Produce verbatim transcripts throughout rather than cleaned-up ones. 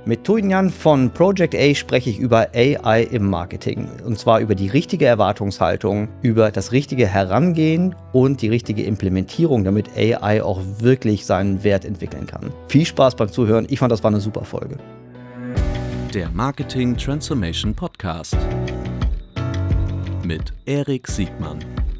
Mit Tuin Nhan von Project A spreche ich über A I im Marketing. Und zwar über die richtige Erwartungshaltung, über das richtige Herangehen und die richtige Implementierung, damit A I auch wirklich seinen Wert entwickeln kann. Viel Spaß beim Zuhören. Ich fand, das war eine super Folge. Der Marketing Transformation Podcast mit Erik Siegmann.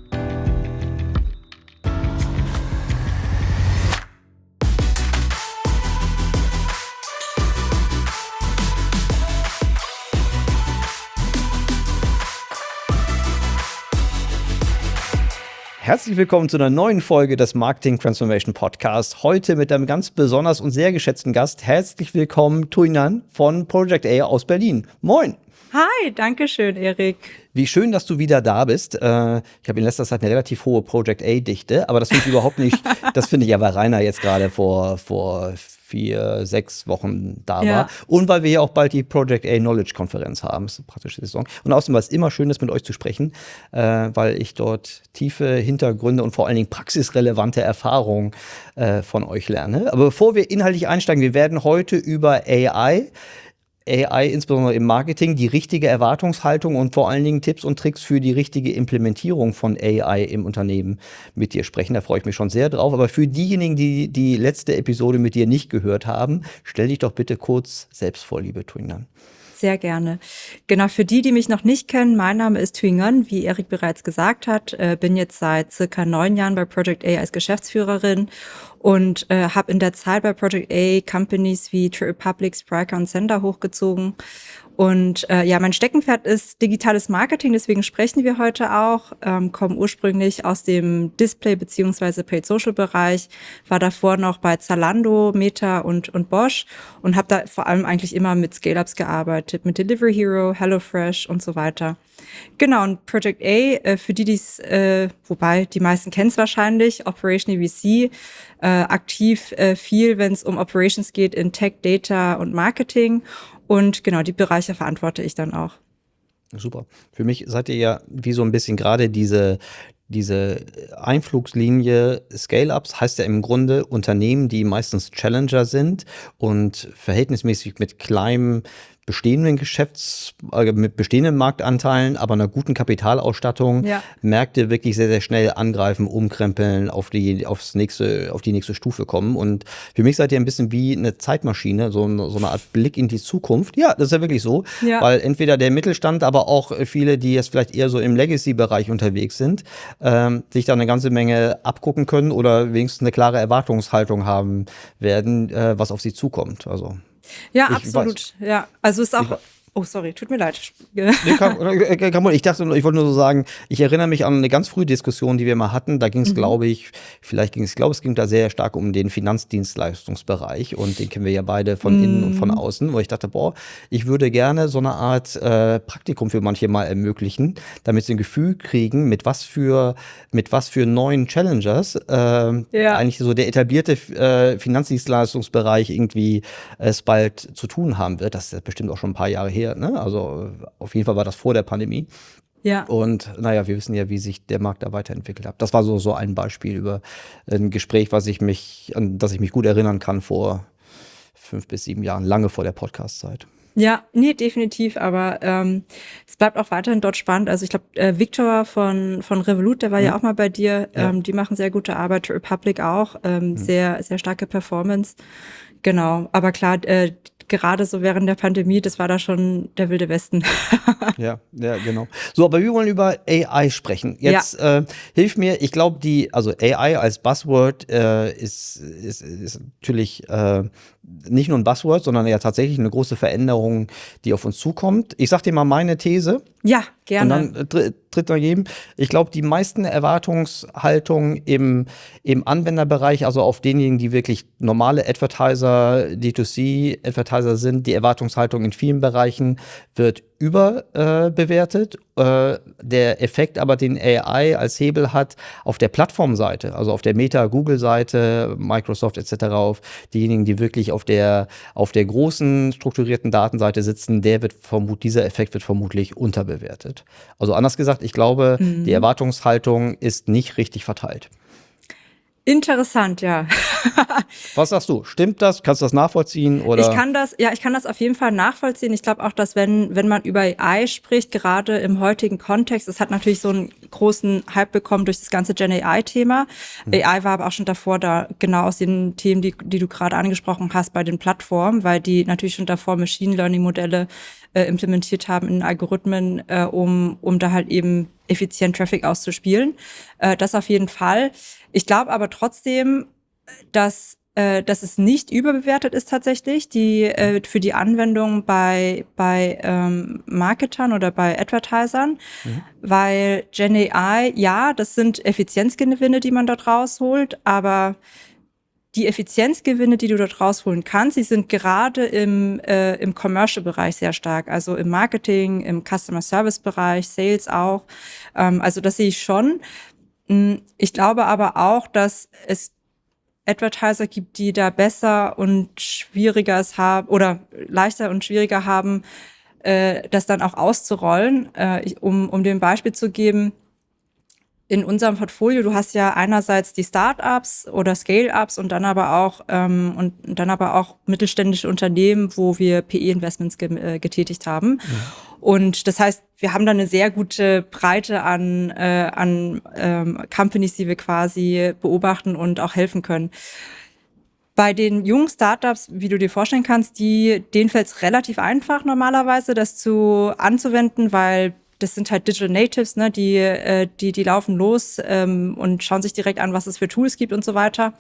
Herzlich willkommen zu einer neuen Folge des Marketing Transformation Podcast. Heute mit einem ganz besonders und sehr geschätzten Gast. Herzlich willkommen, Tuin Nhan von Project A aus Berlin. Moin! Hi, danke schön, Erik. Wie schön, dass du wieder da bist. Äh, ich habe in letzter Zeit eine relativ hohe Project A-Dichte, aber das finde ich überhaupt nicht, das finde ich ja, weil Rainer jetzt gerade vor, vor vier, sechs Wochen da Ja. war. Und weil wir ja auch bald die Project A Knowledge Konferenz haben. Das ist eine praktische Saison. Und außerdem war es immer schön, ist, mit euch zu sprechen, äh, weil ich dort tiefe Hintergründe und vor allen Dingen praxisrelevante Erfahrungen äh, von euch lerne. Aber bevor wir inhaltlich einsteigen, wir werden heute über A I A I, insbesondere im Marketing, die richtige Erwartungshaltung und vor allen Dingen Tipps und Tricks für die richtige Implementierung von A I im Unternehmen mit dir sprechen. Da freue ich mich schon sehr drauf. Aber für diejenigen, die die letzte Episode mit dir nicht gehört haben, stell dich doch bitte kurz selbst vor, liebe Tuin Nhan. Sehr gerne. Genau, für die, die mich noch nicht kennen, mein Name ist Tuin Nhan, wie Erik bereits gesagt hat. Äh, bin jetzt seit circa neun Jahren bei Project A als Geschäftsführerin und äh, habe in der Zeit bei Project A Companies wie Trade Republic, Spryker und Sender hochgezogen. Und äh, ja, mein Steckenpferd ist digitales Marketing, deswegen sprechen wir heute auch. Ähm, komme ursprünglich aus dem Display- bzw. Paid-Social-Bereich, war davor noch bei Zalando, Meta und, und Bosch und habe da vor allem eigentlich immer mit Scale-Ups gearbeitet, mit Delivery Hero, HelloFresh und so weiter. Genau, und Project A, äh, für die, die es, äh, wobei die meisten kennen es wahrscheinlich, Operational V C, äh, aktiv äh, viel, wenn es um Operations geht in Tech, Data und Marketing. Und genau, die Bereiche verantworte ich dann auch. Super. Für mich seid ihr ja wie so ein bisschen gerade diese, diese Einflugslinie Scale-Ups, heißt ja im Grunde Unternehmen, die meistens Challenger sind und verhältnismäßig mit kleinem bestehenden Geschäfts, äh, mit bestehenden Marktanteilen, aber einer guten Kapitalausstattung, Ja. Märkte wirklich sehr, sehr schnell angreifen, umkrempeln, auf die, aufs nächste, auf die nächste Stufe kommen. Und für mich seid ihr ein bisschen wie eine Zeitmaschine, so, eine- so eine Art Blick in die Zukunft. Ja, das ist ja wirklich so, Ja. weil entweder der Mittelstand, aber auch viele, die jetzt vielleicht eher so im Legacy-Bereich unterwegs sind, ähm, sich da eine ganze Menge abgucken können oder wenigstens eine klare Erwartungshaltung haben werden, äh, was auf sie zukommt. Also Ja, Ich absolut. Ja, also ist auch. Ich- Oh, sorry, tut mir leid. Nee, kann, äh, kann man, ich dachte, ich wollte nur so sagen, ich erinnere mich an eine ganz frühe Diskussion, die wir mal hatten. Da ging es, glaube ich, vielleicht ging es, ich glaube, es ging da sehr stark um den Finanzdienstleistungsbereich und den kennen wir ja beide von innen und von außen, wo ich dachte, boah, ich würde gerne so eine Art äh, Praktikum für manche mal ermöglichen, damit sie ein Gefühl kriegen, mit was für, mit was für neuen Challengers äh, Ja. eigentlich so der etablierte äh, Finanzdienstleistungsbereich irgendwie äh, es bald zu tun haben wird. Das ist bestimmt auch schon ein paar Jahre her. Ne? Also auf jeden Fall war das vor der Pandemie. Ja. Und naja, wir wissen ja, wie sich der Markt da weiterentwickelt hat. Das war so, so ein Beispiel über ein Gespräch, was ich mich, an das ich mich gut erinnern kann vor fünf bis sieben Jahren, lange vor der Podcast-Zeit. Ja, nee, definitiv, aber ähm, es bleibt auch weiterhin dort spannend. Also ich glaube, äh, Victor von von Revolut, der war ja auch mal bei dir, Ja. ähm, die machen sehr gute Arbeit, Republic auch, ähm, sehr, sehr starke Performance. Genau, aber klar, äh, gerade so während der Pandemie, das war da schon der wilde Westen. Ja, ja, genau. So, aber wir wollen über A I sprechen. Jetzt äh, hilf mir, ich glaube, die, also A I als Buzzword äh, ist, ist, ist natürlich äh, nicht nur ein Buzzword, sondern ja tatsächlich eine große Veränderung, die auf uns zukommt. Ich sag dir mal meine These. Ja, gerne. Und dann äh, tritt noch jedem. Ich glaube, die meisten Erwartungshaltungen im, im Anwenderbereich, also auf denjenigen, die wirklich normale Advertiser, D zwei C-Advertiser sind, die Erwartungshaltung in vielen Bereichen wird überbewertet. Äh, der Effekt aber, den A I als Hebel hat, auf der Plattformseite, also auf der Meta-Google-Seite, Microsoft et cetera, auf diejenigen, die wirklich auf der, auf der großen strukturierten Datenseite sitzen, der wird vermut, dieser Effekt wird vermutlich unterbewertet. Also anders gesagt, ich glaube, Mhm. die Erwartungshaltung ist nicht richtig verteilt. Interessant, ja. Was sagst du? Stimmt das? Kannst du das nachvollziehen? Oder? Ich kann das, ja, ich kann das auf jeden Fall nachvollziehen. Ich glaube auch, dass wenn, wenn man über A I spricht, gerade im heutigen Kontext, es hat natürlich so einen großen Hype bekommen durch das ganze Gen A I-Thema. Mhm. A I war aber auch schon davor da, genau aus den Themen, die, die du gerade angesprochen hast, bei den Plattformen, weil die natürlich schon davor Machine Learning-Modelle äh, implementiert haben in Algorithmen, äh, um, um da halt eben effizient Traffic auszuspielen. Äh, das auf jeden Fall. Ich glaube aber trotzdem, dass äh, dass es nicht überbewertet ist tatsächlich, die äh, für die Anwendung bei bei ähm, Marketern oder bei Advertisern, mhm. weil Gen A I, ja, das sind Effizienzgewinne, die man dort rausholt, aber die Effizienzgewinne, die du dort rausholen kannst, die sind gerade im äh, im Commercial-Bereich sehr stark, also im Marketing, im Customer-Service-Bereich, Sales auch. Ähm, also das sehe ich schon. Ich glaube aber auch, dass es Advertiser gibt, die da besser und schwieriger es haben oder leichter und schwieriger haben, äh, das dann auch auszurollen. Äh, ich, um, um dem Beispiel zu geben, in unserem Portfolio, du hast ja einerseits die Startups oder Scale-Ups und dann aber auch ähm, und dann aber auch mittelständische Unternehmen, wo wir P E-Investments ge- äh, getätigt haben. Ja. Und das heißt, wir haben da eine sehr gute Breite an äh, an ähm, Companies, die wir quasi beobachten und auch helfen können. Bei den jungen Startups, wie du dir vorstellen kannst, die denen fällt es relativ einfach normalerweise, das zu anzuwenden, weil das sind halt Digital Natives, ne, die, äh, die, die laufen los ähm, und schauen sich direkt an, was es für Tools gibt und so weiter.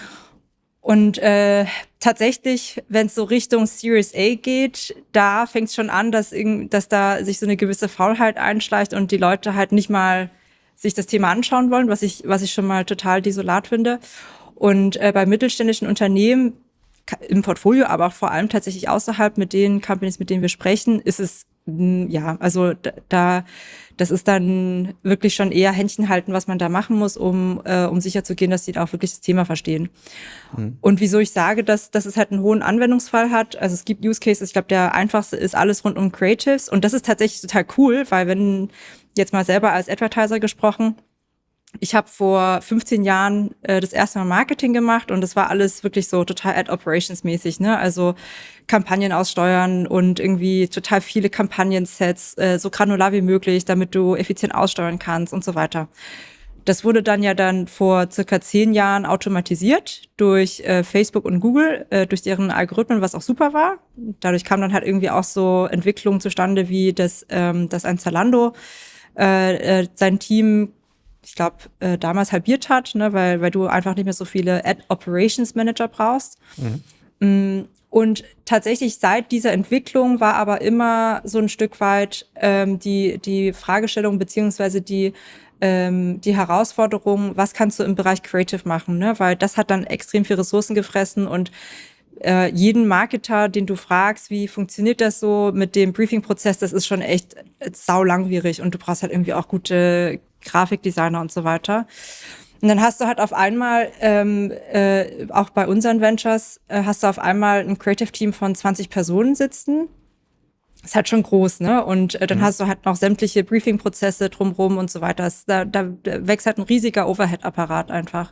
Und äh, tatsächlich, wenn es so Richtung Series A geht, da fängt es schon an, dass, dass da sich so eine gewisse Faulheit einschleicht und die Leute halt nicht mal sich das Thema anschauen wollen, was ich, was ich schon mal total desolat finde. Und äh, bei mittelständischen Unternehmen im Portfolio, aber auch vor allem tatsächlich außerhalb mit den Companies, mit denen wir sprechen, ist es ja, also da, das ist dann wirklich schon eher Händchen halten, was man da machen muss, um, äh, um sicherzugehen, dass die da auch wirklich das Thema verstehen. Mhm. Und wieso ich sage, dass, dass es halt einen hohen Anwendungsfall hat, also es gibt Use Cases, ich glaube, der einfachste ist alles rund um Creatives und das ist tatsächlich total cool, weil wenn jetzt mal selber als Advertiser gesprochen, ich habe vor fünfzehn Jahren äh, das erste Mal Marketing gemacht und das war alles wirklich so total Ad-Operations-mäßig, ne? Also Kampagnen aussteuern und irgendwie total viele Kampagnensets, äh, so granular wie möglich, damit du effizient aussteuern kannst und so weiter. Das wurde dann ja dann vor circa zehn Jahren automatisiert durch äh, Facebook und Google, äh, durch deren Algorithmen, was auch super war. Dadurch kam dann halt irgendwie auch so Entwicklungen zustande, wie das, ähm, dass ein Zalando äh, äh, sein Team ich glaube, äh, damals halbiert hat, ne, weil, weil du einfach nicht mehr so viele Ad-Operations-Manager brauchst. Mhm. Und tatsächlich seit dieser Entwicklung war aber immer so ein Stück weit ähm, die, die Fragestellung beziehungsweise die, ähm, die Herausforderung, was kannst du im Bereich Creative machen, ne? Weil das hat dann extrem viel Ressourcen gefressen und äh, jeden Marketer, den du fragst, wie funktioniert das so mit dem Briefing-Prozess, das ist schon echt sau langwierig und du brauchst halt irgendwie auch gute Grafikdesigner und so weiter. Und dann hast du halt auf einmal, ähm, äh, auch bei unseren Ventures, äh, hast du auf einmal ein Creative-Team von zwanzig Personen sitzen. Das ist halt schon groß, ne? Und äh, dann mhm. hast du halt noch sämtliche Briefing-Prozesse drumherum und so weiter. Das, da, da wächst halt ein riesiger Overhead-Apparat einfach.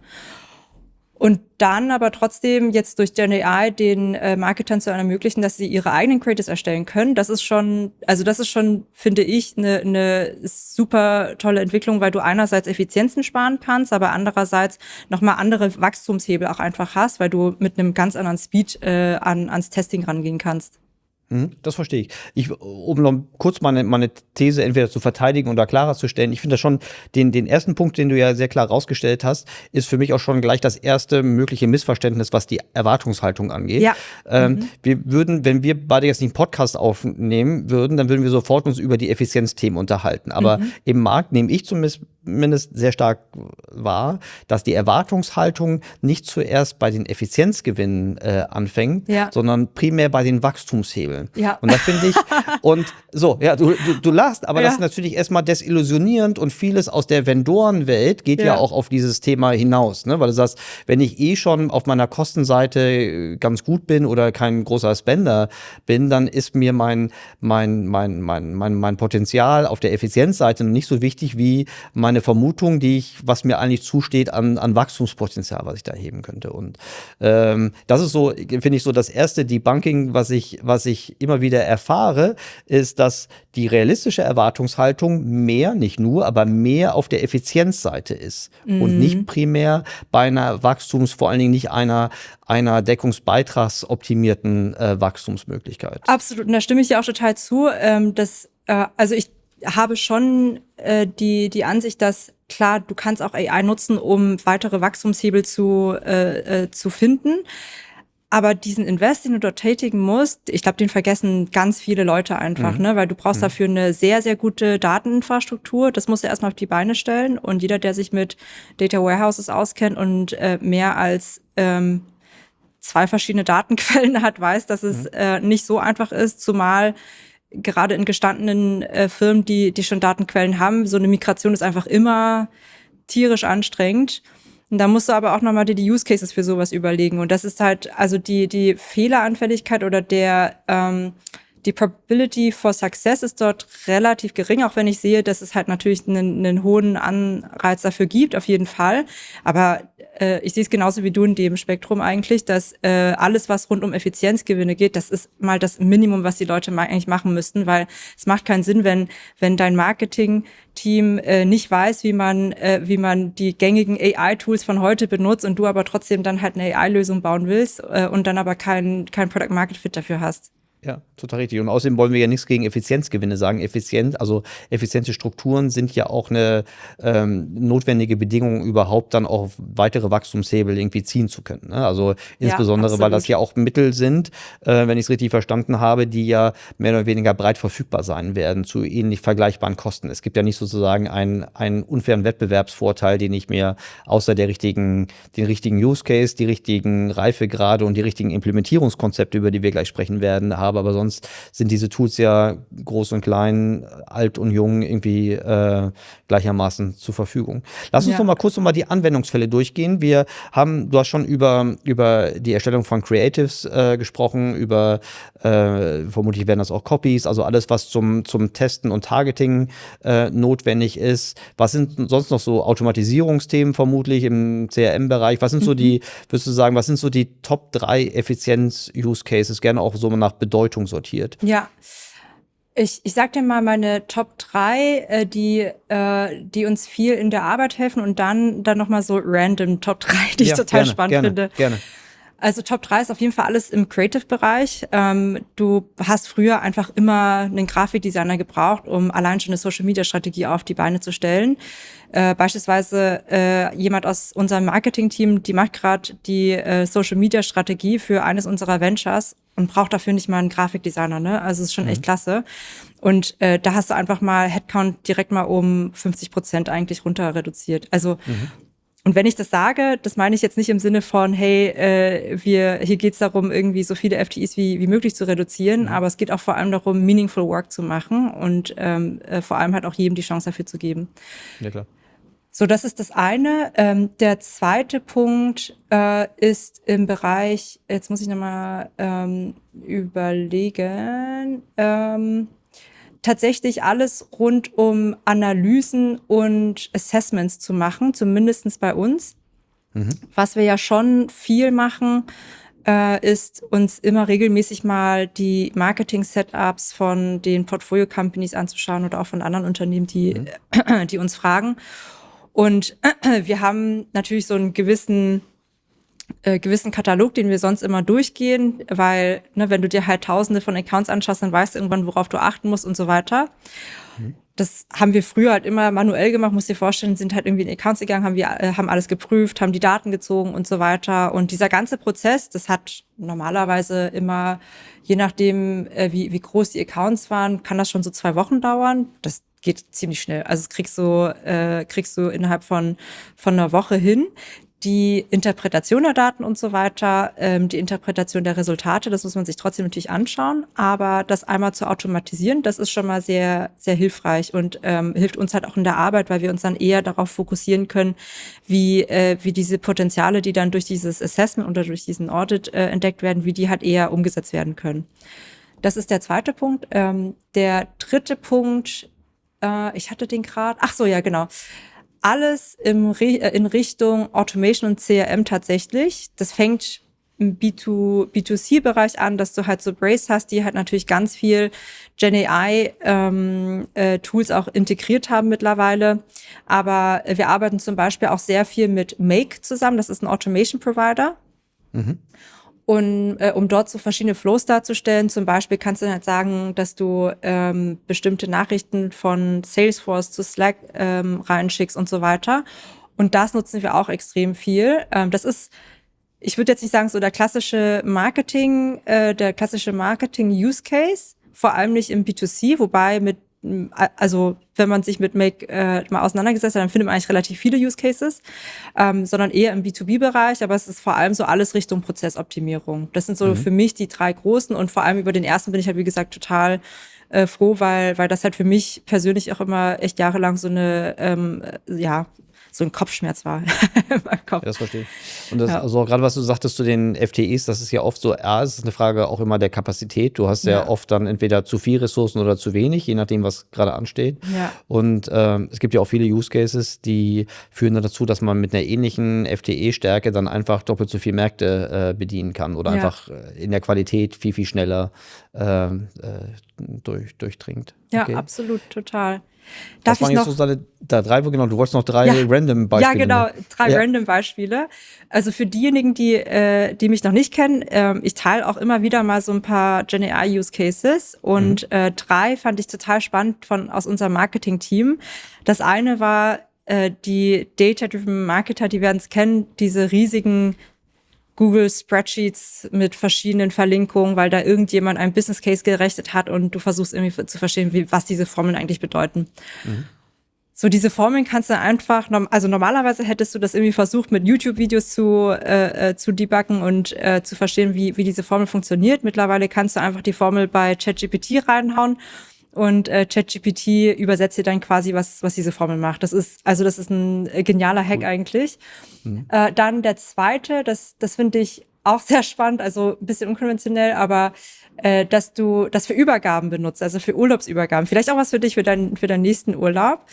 Und dann aber trotzdem jetzt durch Gen A I den äh, Marketern zu ermöglichen, dass sie ihre eigenen Creatives erstellen können. Das ist schon, also das ist schon, finde ich, eine eine super tolle Entwicklung, weil du einerseits Effizienzen sparen kannst, aber andererseits nochmal andere Wachstumshebel auch einfach hast, weil du mit einem ganz anderen Speed äh, an, ans Testing rangehen kannst. Das verstehe ich. ich. Um noch kurz meine, meine These entweder zu verteidigen oder klarer zu stellen, ich finde das schon, den, den ersten Punkt, den du ja sehr klar rausgestellt hast, ist für mich auch schon gleich das erste mögliche Missverständnis, was die Erwartungshaltung angeht. Ja. Ähm, mhm. Wir würden, wenn wir beide jetzt nicht einen Podcast aufnehmen würden, dann würden wir sofort uns über die Effizienzthemen unterhalten. Aber mhm. im Markt nehme ich zumindest mindestens sehr stark wahr, dass die Erwartungshaltung nicht zuerst bei den Effizienzgewinnen äh, anfängt, ja. sondern primär bei den Wachstumshebeln. Ja. Und da finde ich, und so, ja, du, du, du lachst, aber ja. das ist natürlich erstmal desillusionierend und vieles aus der Vendorenwelt geht ja. ja auch auf dieses Thema hinaus, ne? Weil du sagst, wenn ich eh schon auf meiner Kostenseite ganz gut bin oder kein großer Spender bin, dann ist mir mein, mein, mein, mein, mein, mein Potenzial auf der Effizienzseite nicht so wichtig wie mein meine Vermutung, die ich, was mir eigentlich zusteht an, an Wachstumspotenzial, was ich da heben könnte. Und ähm, das ist so, finde ich, so das erste Debunking, was ich, was ich immer wieder erfahre, ist, dass die realistische Erwartungshaltung mehr, nicht nur, aber mehr auf der Effizienzseite ist Mhm. und nicht primär bei einer Wachstums, vor allen Dingen nicht einer, einer deckungsbeitragsoptimierten äh, Wachstumsmöglichkeit. Absolut, und da stimme ich dir auch total zu. Ähm, dass, äh, also ich habe schon äh, die, die Ansicht, dass klar, du kannst auch A I nutzen, um weitere Wachstumshebel zu, äh, äh, zu finden. Aber diesen Invest, den du dort tätigen musst, ich glaube, den vergessen ganz viele Leute einfach, Mhm. ne? Weil du brauchst Mhm. dafür eine sehr, sehr gute Dateninfrastruktur. Das musst du erstmal auf die Beine stellen. Und jeder, der sich mit Data Warehouses auskennt und äh, mehr als ähm, zwei verschiedene Datenquellen hat, weiß, dass es Mhm. äh, nicht so einfach ist, zumal gerade in gestandenen äh, Firmen, die, die schon Datenquellen haben, so eine Migration ist einfach immer tierisch anstrengend. Und da musst du aber auch nochmal dir die Use Cases für sowas überlegen. Und das ist halt, also die, die Fehleranfälligkeit oder der, ähm, die Probability for Success ist dort relativ gering, auch wenn ich sehe, dass es halt natürlich einen, einen hohen Anreiz dafür gibt, auf jeden Fall. Aber äh, ich sehe es genauso wie du in dem Spektrum eigentlich, dass äh, alles, was rund um Effizienzgewinne geht, das ist mal das Minimum, was die Leute mal eigentlich machen müssten, weil es macht keinen Sinn, wenn wenn dein Marketing-Team äh, nicht weiß, wie man äh, wie man die gängigen A I-Tools von heute benutzt und du aber trotzdem dann halt eine A I-Lösung bauen willst äh, und dann aber kein kein Product-Market-Fit dafür hast. Ja, total richtig. Und außerdem wollen wir ja nichts gegen Effizienzgewinne sagen. Effizient, also effiziente Strukturen sind ja auch eine ähm, notwendige Bedingung, überhaupt dann auch weitere Wachstumshebel irgendwie ziehen zu können. Ne? Also insbesondere, Ja, weil das absolut. ja auch Mittel sind, äh, wenn ich es richtig verstanden habe, die ja mehr oder weniger breit verfügbar sein werden zu ähnlich vergleichbaren Kosten. Es gibt ja nicht sozusagen einen, einen unfairen Wettbewerbsvorteil, den ich mir außer der richtigen, den richtigen Use Case, die richtigen Reifegrade und die richtigen Implementierungskonzepte, über die wir gleich sprechen werden, habe. Aber sonst sind diese Tools ja groß und klein, alt und jung irgendwie äh, gleichermaßen zur Verfügung. Lass uns Ja. noch mal kurz noch mal die Anwendungsfälle durchgehen. Wir haben, du hast schon über, über die Erstellung von Creatives äh, gesprochen, über äh, vermutlich werden das auch Copies, also alles, was zum, zum Testen und Targeting äh, notwendig ist. Was sind sonst noch so Automatisierungsthemen vermutlich im C R M-Bereich? Was sind so Mhm. die, würdest du sagen, was sind so die Top drei Effizienz-Use-Cases? Gerne auch so nach Bedeutung sortiert. Ja, ich, ich sag dir mal meine Top drei, äh, die, äh, die uns viel in der Arbeit helfen und dann, dann nochmal so random Top drei, die Ja, ich total gerne, spannend gerne, finde. gerne. Also Top drei ist auf jeden Fall alles im Creative-Bereich. Ähm, du hast früher einfach immer einen Grafikdesigner gebraucht, um allein schon eine Social-Media-Strategie auf die Beine zu stellen. Äh, beispielsweise äh, jemand aus unserem Marketing-Team, die macht gerade die äh, Social-Media-Strategie für eines unserer Ventures und braucht dafür nicht mal einen Grafikdesigner, ne? Also es ist schon Mhm. echt klasse. Und äh, da hast du einfach mal Headcount direkt mal um fünfzig Prozent eigentlich runter reduziert. Also Mhm. und wenn ich das sage, das meine ich jetzt nicht im Sinne von, hey, äh, wir hier geht's darum, irgendwie so viele F T Es wie, wie möglich zu reduzieren, Mhm. aber es geht auch vor allem darum, meaningful work zu machen und ähm, äh, vor allem halt auch jedem die Chance dafür zu geben. Ja, klar. So, das ist das eine. Ähm, der zweite Punkt äh, ist im Bereich, jetzt muss ich nochmal ähm, überlegen, ähm, tatsächlich alles rund um Analysen und Assessments zu machen, zumindest bei uns. Mhm. Was wir ja schon viel machen, äh, ist uns immer regelmäßig mal die Marketing-Setups von den Portfolio-Companies anzuschauen oder auch von anderen Unternehmen, die, Mhm. die uns fragen. Und wir haben natürlich so einen gewissen Äh, gewissen Katalog, den wir sonst immer durchgehen, weil, ne, wenn du dir halt tausende von Accounts anschaust, dann weißt du irgendwann, worauf du achten musst und so weiter. Mhm. Das haben wir früher halt immer manuell gemacht, musst dir vorstellen, sind halt irgendwie in Accounts gegangen, haben wir, äh, haben alles geprüft, haben die Daten gezogen und so weiter. Und dieser ganze Prozess, das hat normalerweise immer, je nachdem, äh, wie, wie groß die Accounts waren, kann das schon so zwei Wochen dauern. Das geht ziemlich schnell. Also das kriegst du, äh, kriegst du innerhalb von, von einer Woche hin. Die Interpretation der Daten und so weiter, ähm, die Interpretation der Resultate, das muss man sich trotzdem natürlich anschauen. Aber das einmal zu automatisieren, das ist schon mal sehr, sehr hilfreich und ähm, hilft uns halt auch in der Arbeit, weil wir uns dann eher darauf fokussieren können, wie, äh, wie diese Potenziale, die dann durch dieses Assessment oder durch diesen Audit äh, entdeckt werden, wie die halt eher umgesetzt werden können. Das ist der zweite Punkt. Ähm, der dritte Punkt, äh, ich hatte den gerade, ach so, ja, genau. alles im Re- äh, in Richtung Automation und C R M tatsächlich. Das fängt im B zwei C Bereich an, dass du halt so Braze hast, die halt natürlich ganz viel Gen A I ähm, äh, Tools auch integriert haben mittlerweile. Aber wir arbeiten zum Beispiel auch sehr viel mit Make zusammen. Das ist ein Automation Provider. Mhm. Und äh, um dort so verschiedene Flows darzustellen, zum Beispiel kannst du dann halt sagen, dass du ähm, bestimmte Nachrichten von Salesforce zu Slack ähm, reinschickst und so weiter. Und das nutzen wir auch extrem viel. Ähm, das ist, ich würde jetzt nicht sagen, so der klassische Marketing, äh, der klassische Marketing-Use-Case, vor allem nicht im B zwei C, wobei mit also wenn man sich mit Make äh, mal auseinandergesetzt hat, dann findet man eigentlich relativ viele Use Cases, ähm, sondern eher im B zwei B Bereich, aber es ist vor allem so alles Richtung Prozessoptimierung. Das sind so mhm. für mich die drei großen und vor allem über den ersten bin ich halt, wie gesagt, total äh, froh, weil weil das halt für mich persönlich auch immer echt jahrelang so eine, ähm, ja, so ein Kopfschmerz war in meinem Kopf. Ja, das verstehe ich. Und das, Ja. also gerade was du sagtest zu den F T Es, das ist ja oft so, ja, es ist eine Frage auch immer der Kapazität. Du hast ja, Ja. oft dann entweder zu viel Ressourcen oder zu wenig, je nachdem, was gerade ansteht. Ja. Und ähm, es gibt ja auch viele Use Cases, die führen dann dazu, dass man mit einer ähnlichen F T E-Stärke dann einfach doppelt so viel Märkte äh, bedienen kann oder Ja. einfach äh, in der Qualität viel, viel schneller äh, äh, durch, durchdringt. Ja, Okay. absolut, total. Das Darf waren ich jetzt noch? so deine da drei, genau, du wolltest noch drei Ja. random Beispiele. Ja, genau, nennen. drei Ja. random Beispiele. Also für diejenigen, die äh, die mich noch nicht kennen, ähm, ich teile auch immer wieder mal so ein paar Gen A I Use Cases und mhm. äh, drei fand ich total spannend von aus unserem Marketing-Team. Das eine war äh, die Data-Driven Marketer, die werden es kennen, diese riesigen Google Spreadsheets mit verschiedenen Verlinkungen, weil da irgendjemand einen Business Case gerechnet hat und du versuchst irgendwie zu verstehen, wie, was diese Formeln eigentlich bedeuten. Mhm. So, diese Formeln kannst du einfach, also normalerweise hättest du das irgendwie versucht, mit YouTube-Videos zu, äh, zu debuggen und äh, zu verstehen, wie, wie diese Formel funktioniert. Mittlerweile kannst du einfach die Formel bei ChatGPT reinhauen und äh, ChatGPT übersetzt dir dann quasi, was, was diese Formel macht. Das ist, also das ist ein genialer Hack cool. eigentlich. Mhm. Äh, dann der zweite, das, das finde ich auch sehr spannend, also ein bisschen unkonventionell, aber äh, dass du das für Übergaben benutzt, also für Urlaubsübergaben. Vielleicht auch was für dich, für, dein, für deinen nächsten Urlaub.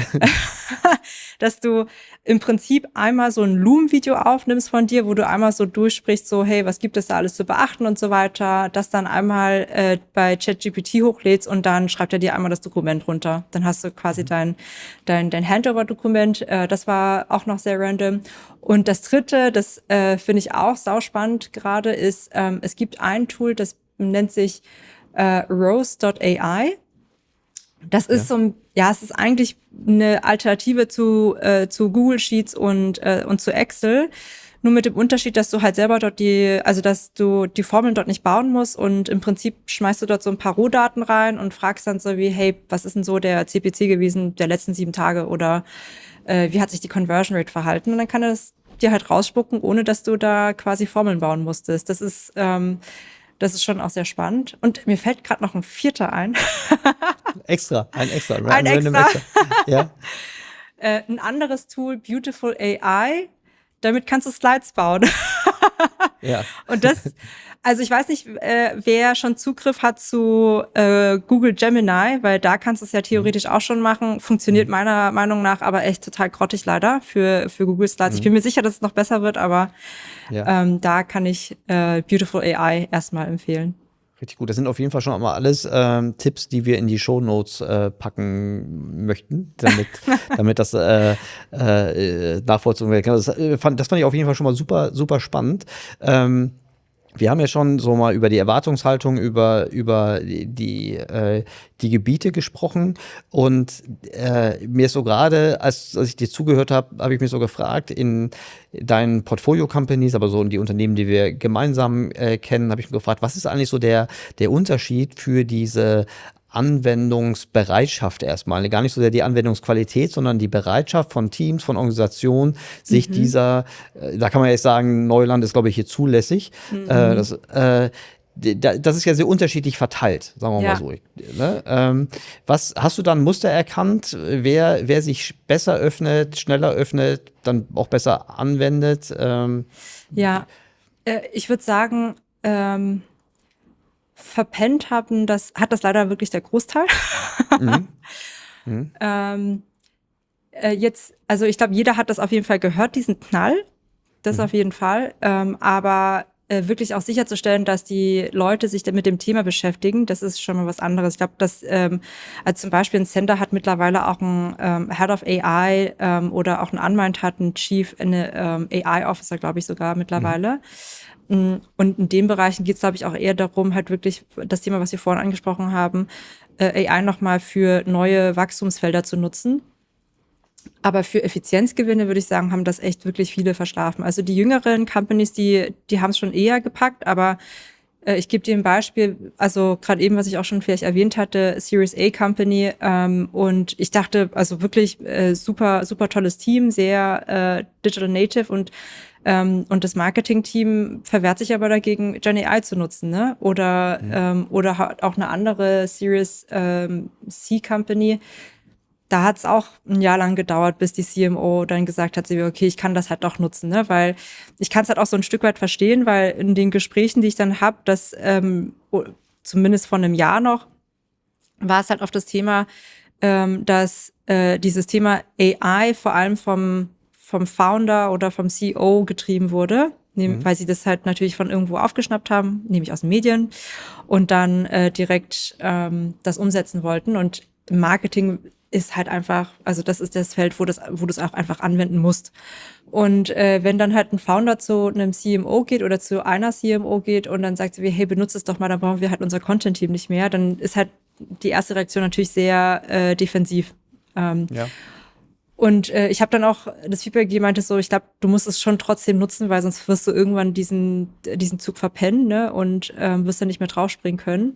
Dass du im Prinzip einmal so ein Loom-Video aufnimmst von dir, wo du einmal so durchsprichst, so hey, was gibt es da alles zu beachten und so weiter, das dann einmal äh, bei ChatGPT hochlädst und dann schreibt er dir einmal das Dokument runter. Dann hast du quasi mhm. dein, dein, dein Handover-Dokument. Äh, das war auch noch sehr random. Und das dritte, das äh, finde ich auch sauspannend gerade, ist, ähm, es gibt ein Tool, das nennt sich äh, Rose Punkt A I. Das ist ja. so ein, ja, es ist eigentlich eine Alternative zu, äh, zu Google Sheets und, äh, und zu Excel. Nur mit dem Unterschied, dass du halt selber dort die, also dass du die Formeln dort nicht bauen musst und im Prinzip schmeißt du dort so ein paar Rohdaten rein und fragst dann so wie, hey, was ist denn so der C P C gewesen der letzten sieben Tage oder äh, wie hat sich die Conversion Rate verhalten? Und dann kann er das dir halt rausspucken, ohne dass du da quasi Formeln bauen musstest. Das ist, ähm, Das ist schon auch sehr spannend. Und mir fällt gerade noch ein vierter ein. Extra, ein extra. Ein, ein extra. extra. Ja. äh, ein anderes Tool, Beautiful A I. Damit kannst du Slides bauen. Ja. Und das, also ich weiß nicht, äh, wer schon Zugriff hat zu äh, Google Gemini, weil da kannst du es ja theoretisch mhm. auch schon machen. Funktioniert mhm. meiner Meinung nach aber echt total grottig leider für, für Google Slides. Mhm. Ich bin mir sicher, dass es noch besser wird, aber ja. ähm, da kann ich äh, Beautiful A I erstmal empfehlen. Richtig gut. Das sind auf jeden Fall schon mal alles ähm, Tipps, die wir in die Shownotes äh, packen möchten, damit, damit das äh, äh, nachvollzogen werden kann. Das, äh, fand, das fand ich auf jeden Fall schon mal super, super spannend. Ähm, Wir haben ja schon so mal über die Erwartungshaltung, über, über die, die, äh, die Gebiete gesprochen. Und äh, mir ist so gerade, als, als ich dir zugehört habe, habe ich mich so gefragt, in deinen Portfolio-Companies, aber so in die Unternehmen, die wir gemeinsam äh, kennen, habe ich mich gefragt, was ist eigentlich so der, der Unterschied für diese Anwendungsbereitschaft erstmal, gar nicht so sehr die Anwendungsqualität, sondern die Bereitschaft von Teams, von Organisationen, sich mhm. dieser, äh, da kann man jetzt sagen, Neuland ist, glaube ich, hier zulässig. Mhm. Äh, das, äh, das ist ja sehr unterschiedlich verteilt, sagen wir ja. mal so. Ne? Ähm, was hast du da ein Muster erkannt, wer, wer sich besser öffnet, schneller öffnet, dann auch besser anwendet? Ähm, ja, äh, ich würde sagen, ähm verpennt haben, das hat das leider wirklich der Großteil. Mhm. Mhm. ähm, äh, jetzt, also ich glaube, jeder hat das auf jeden Fall gehört, diesen Knall. Das Mhm. auf jeden Fall. Ähm, aber äh, wirklich auch sicherzustellen, dass die Leute sich mit dem Thema beschäftigen, das ist schon mal was anderes. Ich glaube, dass ähm, also zum Beispiel ein Center hat mittlerweile auch ein ähm, Head of A I ähm, oder auch ein Unmind hat einen Chief, eine ähm, A I Officer, glaube ich sogar mittlerweile. Mhm. Und in den Bereichen geht es, glaube ich, auch eher darum, halt wirklich das Thema, was wir vorhin angesprochen haben, äh, A I nochmal für neue Wachstumsfelder zu nutzen. Aber für Effizienzgewinne, würde ich sagen, haben das echt wirklich viele verschlafen. Also die jüngeren Companies, die, die haben es schon eher gepackt, aber äh, ich gebe dir ein Beispiel, also gerade eben, was ich auch schon vielleicht erwähnt hatte, Series A Company, ähm, und ich dachte, also wirklich äh, super, super tolles Team, sehr äh, Digital Native und ähm, und das Marketing-Team verwehrt sich aber dagegen, Gen A I zu nutzen, ne? Oder Mhm. ähm, oder hat auch eine andere Series ähm, C Company. Da hat es auch ein Jahr lang gedauert, bis die C M O dann gesagt hat, sie, okay, ich kann das halt doch nutzen, ne? Weil ich kann es halt auch so ein Stück weit verstehen, weil in den Gesprächen, die ich dann habe, dass ähm, zumindest vor einem Jahr noch, war es halt oft das Thema, ähm, dass äh, dieses Thema A I vor allem vom, vom Founder oder vom C E O getrieben wurde, nehm, Mhm. weil sie das halt natürlich von irgendwo aufgeschnappt haben, nämlich aus den Medien, und dann äh, direkt ähm, das umsetzen wollten. Und im Marketing ist halt einfach, also das ist das Feld, wo das, wo du es auch einfach anwenden musst. Und äh, wenn dann halt ein Founder zu einem C M O geht oder zu einer C M O geht und dann sagt sie, hey, benutzt es doch mal, dann brauchen wir halt unser Content-Team nicht mehr, dann ist halt die erste Reaktion natürlich sehr äh, defensiv. Ähm, Ja. und äh, ich habe dann auch das Feedback gegeben, meinte so, ich glaube, du musst es schon trotzdem nutzen, weil sonst wirst du irgendwann diesen, diesen Zug verpennen, ne? Und ähm, wirst dann nicht mehr draufspringen können.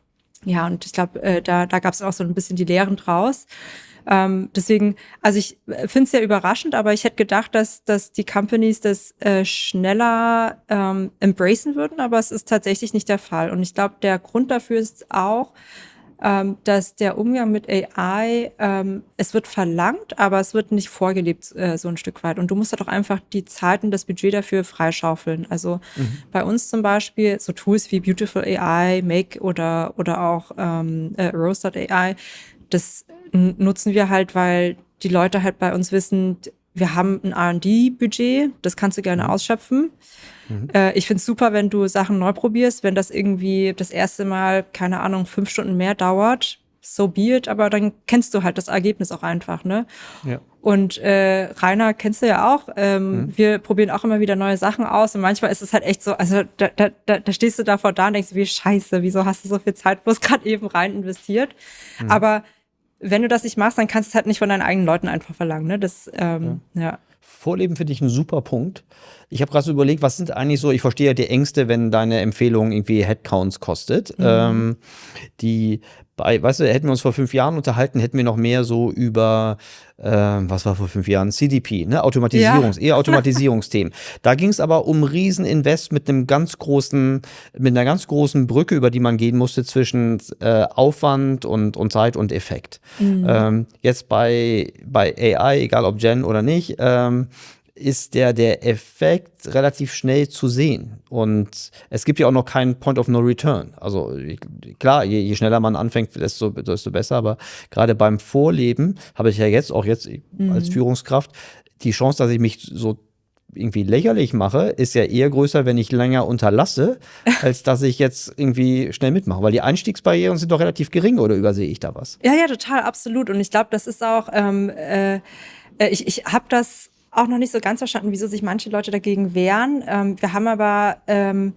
Ja, und ich glaube, äh, da, da gab es auch so ein bisschen die Lehren draus. Ähm, deswegen, also ich finde es sehr überraschend, aber ich hätte gedacht, dass, dass die Companies das äh, schneller ähm, embracen würden, aber es ist tatsächlich nicht der Fall. Und ich glaube, der Grund dafür ist auch, ähm, dass der Umgang mit A I, ähm, es wird verlangt, aber es wird nicht vorgelebt, äh, so ein Stück weit. Und du musst halt auch einfach die Zeit und das Budget dafür freischaufeln. Also Mhm. bei uns zum Beispiel so Tools wie Beautiful A I, Make oder, oder auch ähm, äh, Roasted A I, das n- nutzen wir halt, weil die Leute halt bei uns wissen, wir haben ein R und D-Budget, das kannst du gerne Mhm. ausschöpfen. Mhm. Äh, ich find's super, wenn du Sachen neu probierst, wenn das irgendwie das erste Mal, keine Ahnung, fünf Stunden mehr dauert, so be it, aber dann kennst du halt das Ergebnis auch einfach, ne? Ja. Und äh, Rainer kennst du ja auch, ähm, Mhm. wir probieren auch immer wieder neue Sachen aus und manchmal ist es halt echt so, also da, da, da, da stehst du davor da und denkst, wie scheiße, wieso hast du so viel Zeit bloß gerade eben rein investiert? Mhm. Aber wenn du das nicht machst, dann kannst du es halt nicht von deinen eigenen Leuten einfach verlangen, ne? Das, ähm, ja. Vorleben finde ich ein super Punkt. Ich habe gerade so überlegt, was sind eigentlich so, ich verstehe ja die Ängste, wenn deine Empfehlung irgendwie Headcounts kostet. Mhm. Ähm, die bei, weißt du, hätten wir uns vor fünf Jahren unterhalten, hätten wir noch mehr so über, ähm, was war vor fünf Jahren? C D P, ne? Automatisierungs, Ja. eher Automatisierungsthemen. Da ging es aber um Rieseninvest mit einem ganz großen, mit einer ganz großen Brücke, über die man gehen musste zwischen äh, Aufwand und, und Zeit und Effekt. Mhm. Ähm, jetzt bei, bei A I, egal ob Gen oder nicht, ähm, ist der, der Effekt relativ schnell zu sehen. Und es gibt ja auch noch keinen Point of No Return. Also klar, je, je schneller man anfängt, desto, desto besser. Aber gerade beim Vorleben habe ich ja jetzt, auch jetzt als Mhm. Führungskraft, die Chance, dass ich mich so irgendwie lächerlich mache, ist ja eher größer, wenn ich länger unterlasse, als dass ich jetzt irgendwie schnell mitmache. Weil die Einstiegsbarrieren sind doch relativ gering, oder übersehe ich da was? Ja, ja, total, absolut. Und ich glaube, das ist auch, ähm, äh, äh, ich, ich habe das auch noch nicht so ganz verstanden, wieso sich manche Leute dagegen wehren. Ähm, wir haben aber, ähm,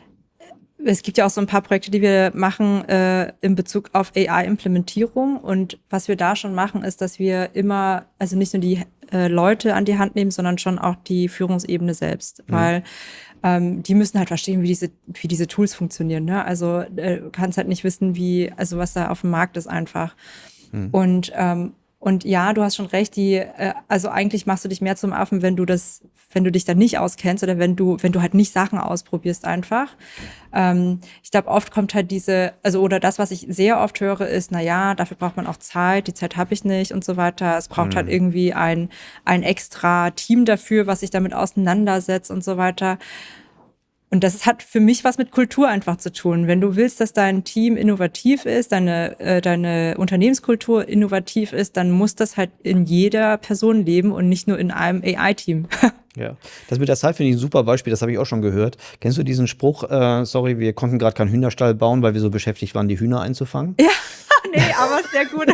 es gibt ja auch so ein paar Projekte, die wir machen äh, in Bezug auf A I-Implementierung. Und was wir da schon machen, ist, dass wir immer, also nicht nur die äh, Leute an die Hand nehmen, sondern schon auch die Führungsebene selbst. Mhm. Weil ähm, die müssen halt verstehen, wie diese, wie diese Tools funktionieren. Ne? Also äh, du kannst halt nicht wissen, wie, also was da auf dem Markt ist einfach. Mhm. Und ähm, und ja, du hast schon recht, die, äh, also eigentlich machst du dich mehr zum Affen, wenn du das, wenn du dich da nicht auskennst oder wenn du, wenn du halt nicht Sachen ausprobierst einfach. Ähm, ich glaube, oft kommt halt diese, also oder das, was ich sehr oft höre, ist, na ja, dafür braucht man auch Zeit, die Zeit habe ich nicht und so weiter. Es braucht Mhm. halt irgendwie ein, ein extra Team dafür, was sich damit auseinandersetzt und so weiter. Und das hat für mich was mit Kultur einfach zu tun. Wenn du willst, dass dein Team innovativ ist, deine, äh, deine Unternehmenskultur innovativ ist, dann muss das halt in jeder Person leben und nicht nur in einem A I-Team. Ja, das mit der Zeit finde ich ein super Beispiel, das habe ich auch schon gehört. Kennst du diesen Spruch, äh, sorry, wir konnten gerade keinen Hühnerstall bauen, weil wir so beschäftigt waren, die Hühner einzufangen? Ja, nee, aber sehr gut.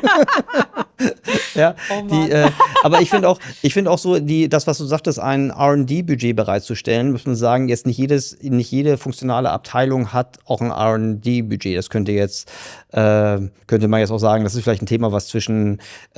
Ja, Oh die, Mann. äh, aber ich finde auch, ich finde auch so, die, das, was du sagtest, ein R und D-Budget bereitzustellen, muss man sagen, jetzt nicht jedes, nicht jede funktionale Abteilung hat auch ein R und D-Budget. Das könnte jetzt, äh, könnte man jetzt auch sagen, das ist vielleicht ein Thema, was zwischen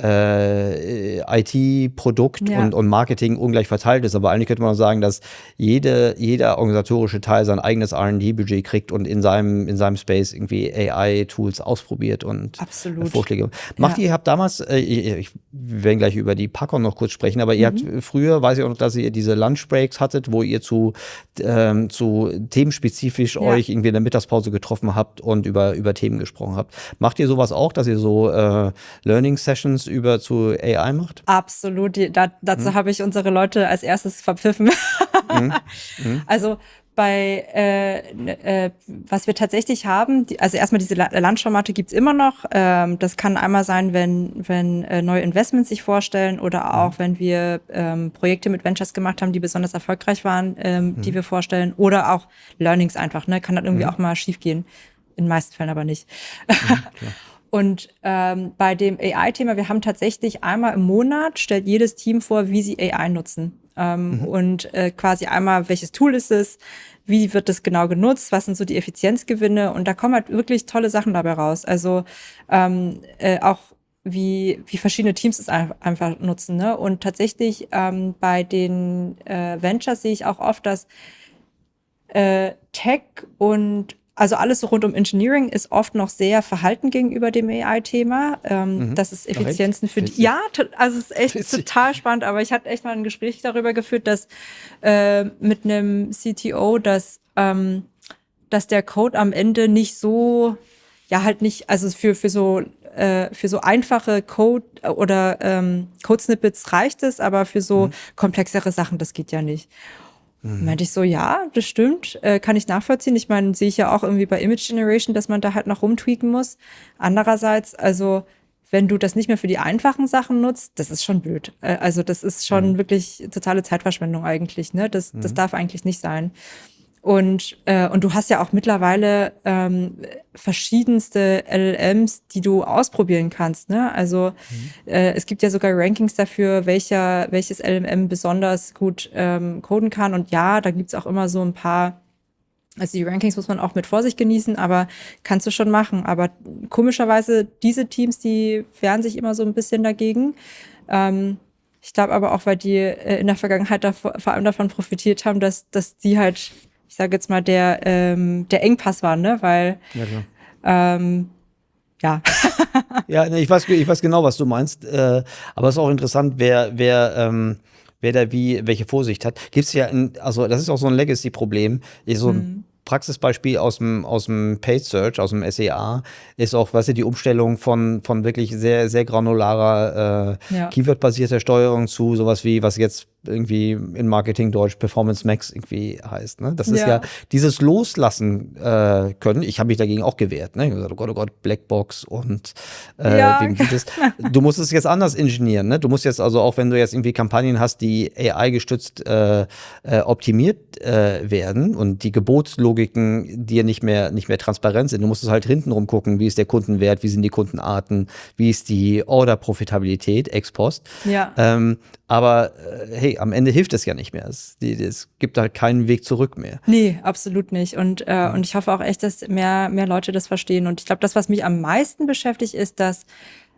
äh, I T, Produkt Ja. und, und Marketing ungleich verteilt ist. Aber eigentlich könnte man auch sagen, dass jede, jeder organisatorische Teil sein eigenes R und D-Budget kriegt und in seinem, in seinem Space irgendwie A I-Tools ausprobiert und Absolut. Vorschläge. Macht Ja. ihr, ihr habt damals, äh, ich, ich, wir werden gleich über die Packon noch kurz sprechen, aber ihr habt früher, weiß ich auch noch, dass ihr diese Lunchbreaks hattet, wo ihr zu, ähm, zu themenspezifisch Ja. euch irgendwie in der Mittagspause getroffen habt und über, über Themen gesprochen habt. Macht ihr sowas auch, dass ihr so äh, Learning Sessions über zu A I macht? Absolut. Die- Da, dazu habe ich unsere Leute als erstes verpfiffen. Also bei, äh, n- äh, was wir tatsächlich haben, die, also erstmal diese La- Lunchformate gibt's immer noch. Ähm, das kann einmal sein, wenn, wenn äh, neue Investments sich vorstellen oder auch, wenn wir ähm, Projekte mit Ventures gemacht haben, die besonders erfolgreich waren, ähm, die wir vorstellen. Oder auch Learnings einfach, ne? Kann dann irgendwie auch mal schiefgehen. In den meisten Fällen aber nicht. Und ähm, bei dem A I-Thema, wir haben tatsächlich einmal im Monat, stellt jedes Team vor, wie sie A I nutzen. Ähm, Und äh, quasi einmal, welches Tool ist es, wie wird es genau genutzt, was sind so die Effizienzgewinne. Und da kommen halt wirklich tolle Sachen dabei raus. Also ähm, äh, auch wie, wie verschiedene Teams es ein- einfach nutzen. Ne? Und tatsächlich ähm, bei den äh, Ventures sehe ich auch oft, dass äh, Tech und also alles so rund um Engineering ist oft noch sehr verhalten gegenüber dem A I-Thema. Ähm, Das ist Ach, echt? Effizienzen für die. Witzig. Ja, to- also es ist echt Witzig. total spannend, aber ich hatte echt mal ein Gespräch darüber geführt, dass äh, mit einem C T O, dass, ähm, dass der Code am Ende nicht so, ja, halt nicht, also für, für so äh, für so einfache Code äh, oder ähm, Code-Snippets reicht es, aber für so komplexere Sachen, das geht ja nicht. Meinte ich so, ja, das stimmt, äh, kann ich nachvollziehen. Ich meine, sehe ich ja auch irgendwie bei Image Generation, dass man da halt noch rumtweaken muss. Andererseits, also wenn du das nicht mehr für die einfachen Sachen nutzt, das ist schon blöd. Äh, also das ist schon wirklich totale Zeitverschwendung eigentlich. Ne? Das, das darf eigentlich nicht sein. Und, äh, und du hast ja auch mittlerweile ähm, verschiedenste L L Ms, die du ausprobieren kannst. Ne? Also äh, es gibt ja sogar Rankings dafür, welcher, welches L L M besonders gut ähm, coden kann. Und ja, da gibt's auch immer so ein paar, also die Rankings muss man auch mit Vorsicht genießen, aber kannst du schon machen. Aber komischerweise, diese Teams, die wehren sich immer so ein bisschen dagegen. Ähm, ich glaube aber auch, weil die äh, in der Vergangenheit davor, vor allem davon profitiert haben, dass, dass die halt, ich sage jetzt mal, der, ähm, der Engpass waren, ne? Weil, Ja, klar. ähm, ja. Ja, ne, ich weiß, ich weiß genau, was du meinst. Äh, aber es ist auch interessant, wer, wer, ähm, wer da wie, welche Vorsicht hat. Gibt's ja, in, also das ist auch so ein Legacy-Problem. Ist So ein Praxisbeispiel aus dem, aus dem Paid Search, aus dem S E A, ist auch, weißt du, die Umstellung von, von wirklich sehr, sehr granularer, äh, Ja. Keyword-basierter Steuerung zu sowas wie, was jetzt irgendwie in Marketing-Deutsch Performance Max irgendwie heißt. Ne? Das ist ja, Ja. dieses Loslassen äh, können. Ich habe mich dagegen auch gewehrt. Ne? Ich hab gesagt, oh Gott, oh Gott, Blackbox und äh, Ja. wem geht es? Du musst es jetzt anders ingenieren. Ne? Du musst jetzt also auch, wenn du jetzt irgendwie Kampagnen hast, die A I-gestützt äh, äh, optimiert äh, werden und die Gebotslogiken dir nicht mehr, nicht mehr transparent sind. Du musst es halt hintenrum gucken, wie ist der Kundenwert, wie sind die Kundenarten, wie ist die Order-Profitabilität ex post. Ja. Ähm, aber äh, hey, am Ende hilft es ja nicht mehr. Es, die, es gibt halt keinen Weg zurück mehr. Nee, absolut nicht. Und, äh, und ich hoffe auch echt, dass mehr, mehr Leute das verstehen. Und ich glaube, das, was mich am meisten beschäftigt, ist, dass,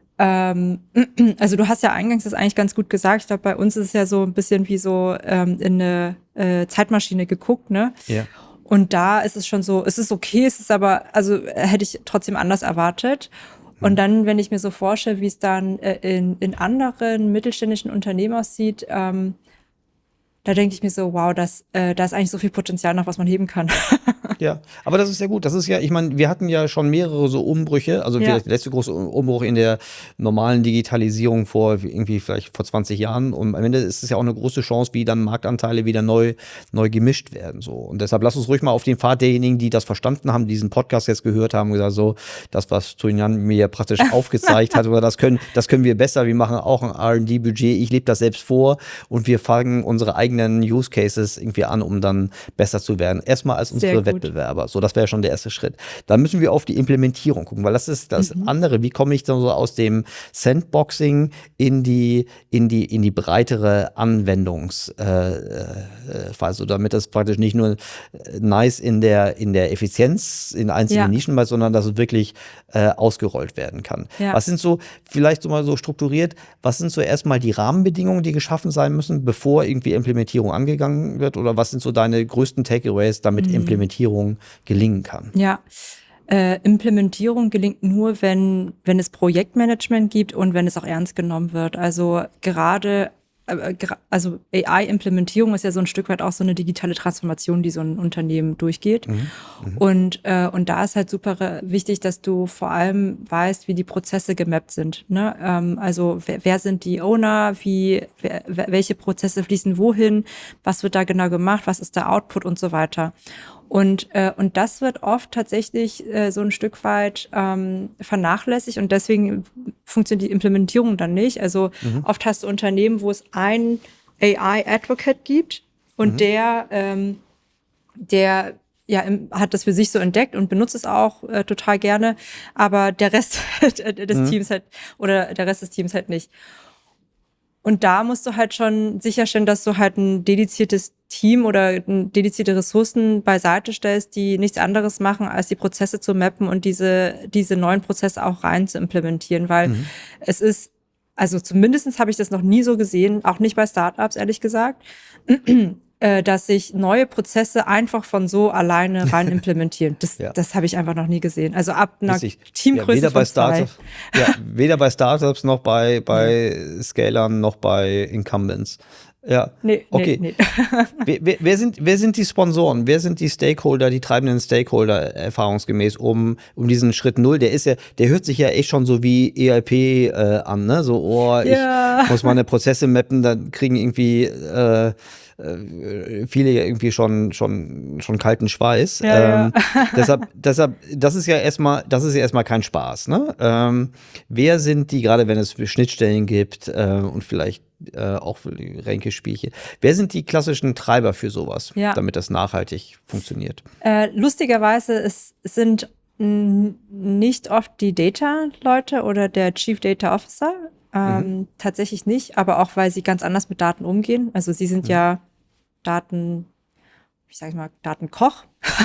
ähm, also du hast ja eingangs das eigentlich ganz gut gesagt. Ich glaube, bei uns ist es ja so ein bisschen wie so ähm, in eine äh, Zeitmaschine geguckt, ne? Ja. Und da ist es schon so, es ist okay, es ist aber, also äh, hätte ich trotzdem anders erwartet. Und dann, wenn ich mir so vorstelle, wie es dann äh, in, in anderen mittelständischen Unternehmen aussieht, ähm, da denke ich mir so, wow, das, äh, da ist eigentlich so viel Potenzial noch, was man heben kann. Ja, aber das ist ja gut. Das ist ja, ich meine, wir hatten ja schon mehrere so Umbrüche. Also Ja. vielleicht der letzte große Umbruch in der normalen Digitalisierung vor irgendwie vielleicht vor zwanzig Jahren. Und am Ende ist es ja auch eine große Chance, wie dann Marktanteile wieder neu, neu gemischt werden. So. Und deshalb lass uns ruhig mal auf den Pfad derjenigen, die das verstanden haben, diesen Podcast jetzt gehört haben, gesagt, so, das, was Tuinian mir praktisch aufgezeigt hat, oder das können, das können wir besser. Wir machen auch ein R und D-Budget. Ich lebe das selbst vor und wir fangen unsere eigenen Use Cases irgendwie an, um dann besser zu werden. Erstmal als Sehr unsere gut. Wettbewerber. Wettbewerber. So, das wäre schon der erste Schritt. Dann müssen wir auf die Implementierung gucken, weil das ist das andere. Wie komme ich dann so aus dem Sandboxing in die, in die, in die breitere Anwendungsphase, äh, äh, so damit das praktisch nicht nur nice in der, in der Effizienz in einzelnen Ja. Nischen bleibt, sondern dass es wirklich äh, ausgerollt werden kann. Ja. Was sind so, vielleicht so mal so strukturiert, was sind so erstmal die Rahmenbedingungen, die geschaffen sein müssen, bevor irgendwie Implementierung angegangen wird? Oder was sind so deine größten Takeaways, damit Implementierung gelingen kann? Ja, äh, Implementierung gelingt nur, wenn, wenn es Projektmanagement gibt und wenn es auch ernst genommen wird. Also gerade, äh, gra- also A I-Implementierung ist ja so ein Stück weit auch so eine digitale Transformation, die so ein Unternehmen durchgeht. Und, äh, und da ist halt super äh, wichtig, dass du vor allem weißt, wie die Prozesse gemappt sind. Ne? Ähm, also wer, wer sind die Owner, wie, wer, wer- welche Prozesse fließen wohin, was wird da genau gemacht, was ist der Output und so weiter. Und, äh, und das wird oft tatsächlich äh, so ein Stück weit ähm, vernachlässigt und deswegen funktioniert die Implementierung dann nicht. Also oft hast du Unternehmen, wo es einen A I-Advocate gibt und der, ähm, der ja, im, hat das für sich so entdeckt und benutzt es auch äh, total gerne, aber der Rest des Teams halt oder der Rest des Teams halt nicht. Und da musst du halt schon sicherstellen, dass du halt ein dediziertes Team oder ein dedizierte Ressourcen beiseite stellst, die nichts anderes machen, als die Prozesse zu mappen und diese, diese neuen Prozesse auch rein zu implementieren, weil es ist, also zumindestens habe ich das noch nie so gesehen, auch nicht bei Startups, ehrlich gesagt, äh, dass sich neue Prozesse einfach von so alleine rein implementieren. Das, Ja. das habe ich einfach noch nie gesehen. Also ab einer Witzig. Teamgröße ja, weder bei von zwei. Startups, ja, weder bei Startups noch bei, bei Scalern noch bei Incumbents. Ja, Nee, okay. nee, nee. Wer, wer, wer, sind, wer sind die Sponsoren? Wer sind die Stakeholder, die treibenden Stakeholder erfahrungsgemäß um, um diesen Schritt Null? Der ist ja, der hört sich ja echt schon so wie E R P äh, an, ne? So, oh, Ja. ich muss meine Prozesse mappen, dann kriegen irgendwie äh, äh, viele ja irgendwie schon, schon, schon kalten Schweiß. Ja, ähm, deshalb, deshalb, das ist ja erstmal, das ist ja erstmal kein Spaß, ne? Ähm, wer sind die, gerade wenn es Schnittstellen gibt äh, und vielleicht äh, auch für die Ränkespielchen, wer sind die klassischen Treiber für sowas, Ja. damit das nachhaltig funktioniert? Äh, lustigerweise es sind n- nicht oft die Data-Leute oder der Chief Data Officer. Ähm, Tatsächlich nicht, aber auch, weil sie ganz anders mit Daten umgehen. Also sie sind ja Daten, wie sag ich mal, Datenkoch.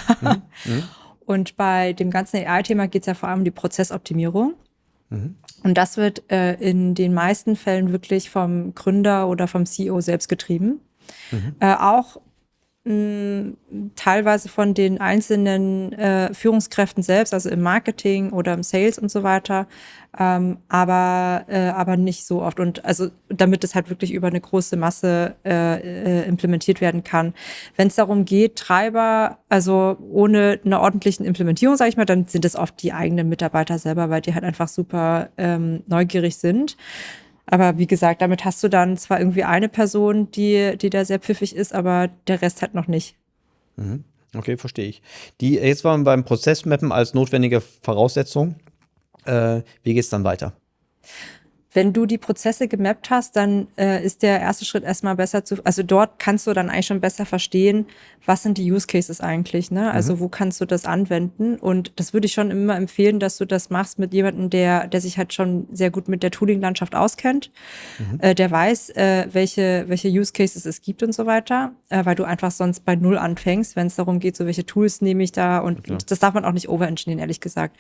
Und bei dem ganzen A I-Thema geht es ja vor allem um die Prozessoptimierung. Und das wird äh, in den meisten Fällen wirklich vom Gründer oder vom C E O selbst getrieben. Äh, auch mh, teilweise von den einzelnen äh, Führungskräften selbst, also im Marketing oder im Sales und so weiter, ähm, aber, äh, aber nicht so oft. Und also damit es halt wirklich über eine große Masse äh, äh, implementiert werden kann. Wenn es darum geht, Treiber, also ohne eine ordentlichen Implementierung, sage ich mal, dann sind es oft die eigenen Mitarbeiter selber, weil die halt einfach super ähm, neugierig sind. Aber wie gesagt, damit hast du dann zwar irgendwie eine Person, die, die da sehr pfiffig ist, aber der Rest halt noch nicht. Okay, verstehe ich. Die, jetzt waren wir beim Prozessmappen als notwendige Voraussetzung. Äh, wie geht's dann weiter? Wenn du die Prozesse gemappt hast, dann äh, ist der erste Schritt erstmal besser zu, also dort kannst du dann eigentlich schon besser verstehen, was sind die Use Cases eigentlich, ne? Also wo kannst du das anwenden? Und das würde ich schon immer empfehlen, dass du das machst mit jemandem, der, der sich halt schon sehr gut mit der Tooling-Landschaft auskennt, äh, der weiß, äh, welche, welche Use Cases es gibt und so weiter, äh, weil du einfach sonst bei Null anfängst, wenn es darum geht, so welche Tools nehme ich da und Klar. das darf man auch nicht overengineeren, ehrlich gesagt.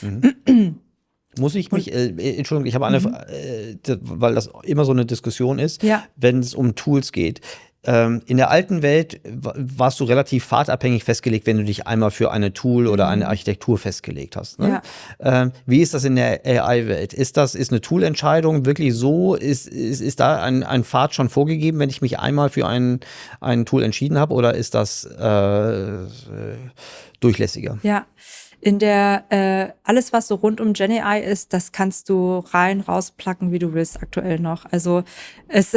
Muss ich mich, äh, äh, Entschuldigung, ich habe eine, äh, d- weil das immer so eine Diskussion ist, Ja. wenn es um Tools geht. ähm, in der alten Welt wa- warst du relativ fahrtabhängig festgelegt, wenn du dich einmal für eine Tool oder eine Architektur festgelegt hast. Ne? Ja. Ähm, wie ist das in der A I-Welt? Ist das, ist eine Toolentscheidung wirklich so? Ist, ist, ist da ein, ein Pfad schon vorgegeben, wenn ich mich einmal für ein, ein Tool entschieden habe, oder ist das äh, äh, durchlässiger? Ja, in der, äh, alles, was so rund um GenAI ist, das kannst du rein, rausplacken, wie du willst, aktuell noch. Also es,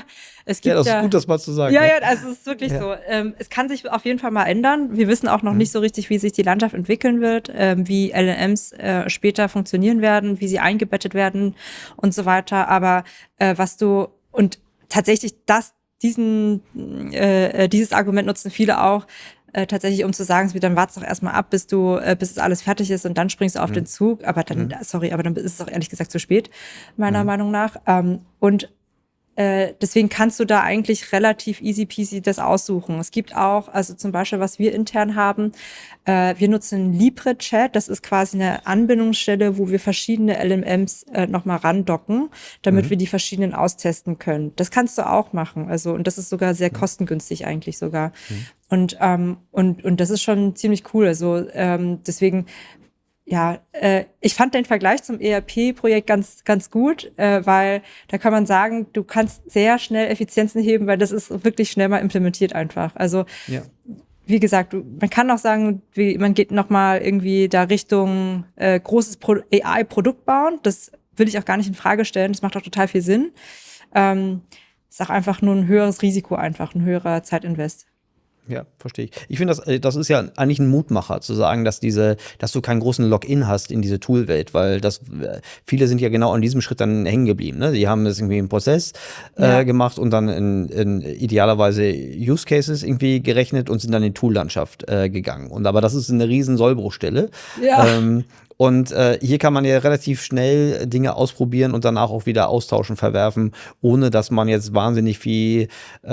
es Ja, gibt das ist ja, gut, das mal zu sagen. ja, Ne? ja, also es ist wirklich Ja. so. Ähm, es kann sich auf jeden Fall mal ändern. Wir wissen auch noch nicht so richtig, wie sich die Landschaft entwickeln wird, ähm, wie L L Ms äh, später funktionieren werden, wie sie eingebettet werden und so weiter. Aber äh, was du, und tatsächlich das, diesen, äh, äh, dieses Argument nutzen viele auch, äh, tatsächlich, um zu sagen, so wie, dann wart's doch erstmal ab, bis du, äh, bis es alles fertig ist und dann springst du auf den Zug. Aber dann, sorry, aber dann ist es auch ehrlich gesagt zu spät, meiner Meinung nach. Ähm, und äh, deswegen kannst du da eigentlich relativ easy peasy das aussuchen. Es gibt auch, also zum Beispiel, was wir intern haben, äh, wir nutzen LibreChat. Das ist quasi eine Anbindungsstelle, wo wir verschiedene L M Ms äh, nochmal randocken, damit wir die verschiedenen austesten können. Das kannst du auch machen. Also, und das ist sogar sehr kostengünstig eigentlich sogar. Und, ähm, und, und das ist schon ziemlich cool. Also, ähm, deswegen, ja, äh, ich fand den Vergleich zum E R P-Projekt ganz, ganz gut, äh, weil da kann man sagen, du kannst sehr schnell Effizienzen heben, weil das ist wirklich schnell mal implementiert einfach. Also, Ja. wie gesagt, du, man kann auch sagen, wie, man geht noch mal irgendwie da Richtung äh, großes Pro A I-Produkt bauen. Das will ich auch gar nicht in Frage stellen. Das macht auch total viel Sinn. Ähm, ist auch einfach nur ein höheres Risiko, einfach ein höherer Zeitinvest. Ja, verstehe ich. Ich finde, das, äh, das ist ja eigentlich ein Mutmacher, zu sagen, dass diese, dass du keinen großen Login hast in diese Toolwelt, weil das, äh, viele sind ja genau an diesem Schritt dann hängen geblieben. Ne? Die haben das irgendwie im Prozess äh, Ja. gemacht und dann in, in idealerweise Use Cases irgendwie gerechnet und sind dann in Tool-Landschaft äh, gegangen. Und aber das ist eine riesen Sollbruchstelle. Ja. Ähm, Und äh, hier kann man ja relativ schnell Dinge ausprobieren und danach auch wieder austauschen, verwerfen, ohne dass man jetzt wahnsinnig viel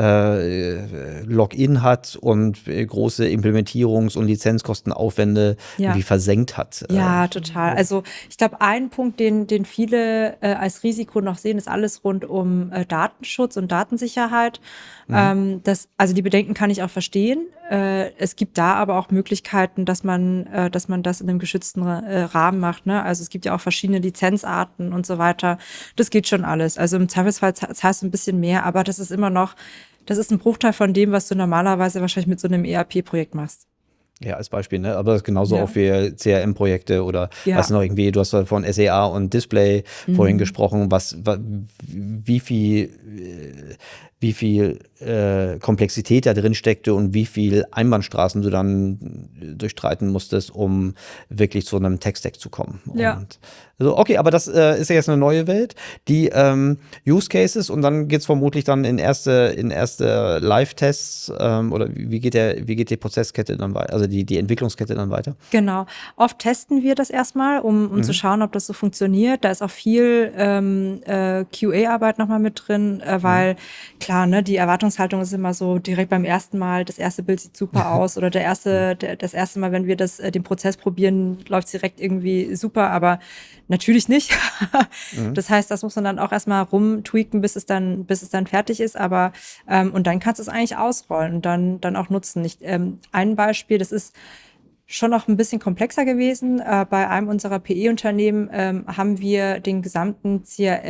äh, Login hat und äh, große Implementierungs- und Lizenzkostenaufwände Ja. irgendwie versenkt hat. Ja, Äh, total. Also ich glaube, ein Punkt, den, den viele äh, als Risiko noch sehen, ist alles rund um äh, Datenschutz und Datensicherheit. Ähm, das, also die Bedenken kann ich auch verstehen. Äh, es gibt da aber auch Möglichkeiten, dass man, äh, dass man das in einem geschützten äh, Rahmen macht. Ne? Also es gibt ja auch verschiedene Lizenzarten und so weiter. Das geht schon alles. Also im Zweifelsfall zahlst du ein bisschen mehr, aber das ist immer noch, das ist ein Bruchteil von dem, was du normalerweise wahrscheinlich mit so einem E R P-Projekt machst. Ja, als Beispiel, ne? Aber das ist genauso Ja. auch für C R M-Projekte oder Ja. was noch irgendwie, du hast von S E A und Display vorhin gesprochen, was, wa- wie viel, äh, wie viel äh, Komplexität da drin steckte und wie viel Einbahnstraßen du dann durchstreiten musstest, um wirklich zu einem Tech-Stack zu kommen. Ja. Und also, okay, aber das äh, ist ja jetzt eine neue Welt. Die ähm, Use Cases und dann geht's vermutlich dann in erste, in erste Live-Tests ähm, oder wie wie geht der, wie geht die Prozesskette dann weiter, also die, die Entwicklungskette dann weiter? Genau. Oft testen wir das erstmal, um, um zu schauen, ob das so funktioniert. Da ist auch viel ähm, äh, Q A-Arbeit nochmal mit drin, äh, weil klar, ne, die Erwartungshaltung ist immer so direkt beim ersten Mal, das erste Bild sieht super aus oder der erste, der, das erste Mal, wenn wir das, äh, den Prozess probieren, läuft direkt irgendwie super, aber natürlich nicht. Das heißt, das muss man dann auch erstmal rumtweaken, bis es dann, bis es dann fertig ist. Aber ähm, und dann kannst du es eigentlich ausrollen und dann, dann auch nutzen. Ich, ähm, ein Beispiel, das ist schon noch ein bisschen komplexer gewesen. Äh, bei einem unserer P E-Unternehmen ähm, haben wir den gesamten C R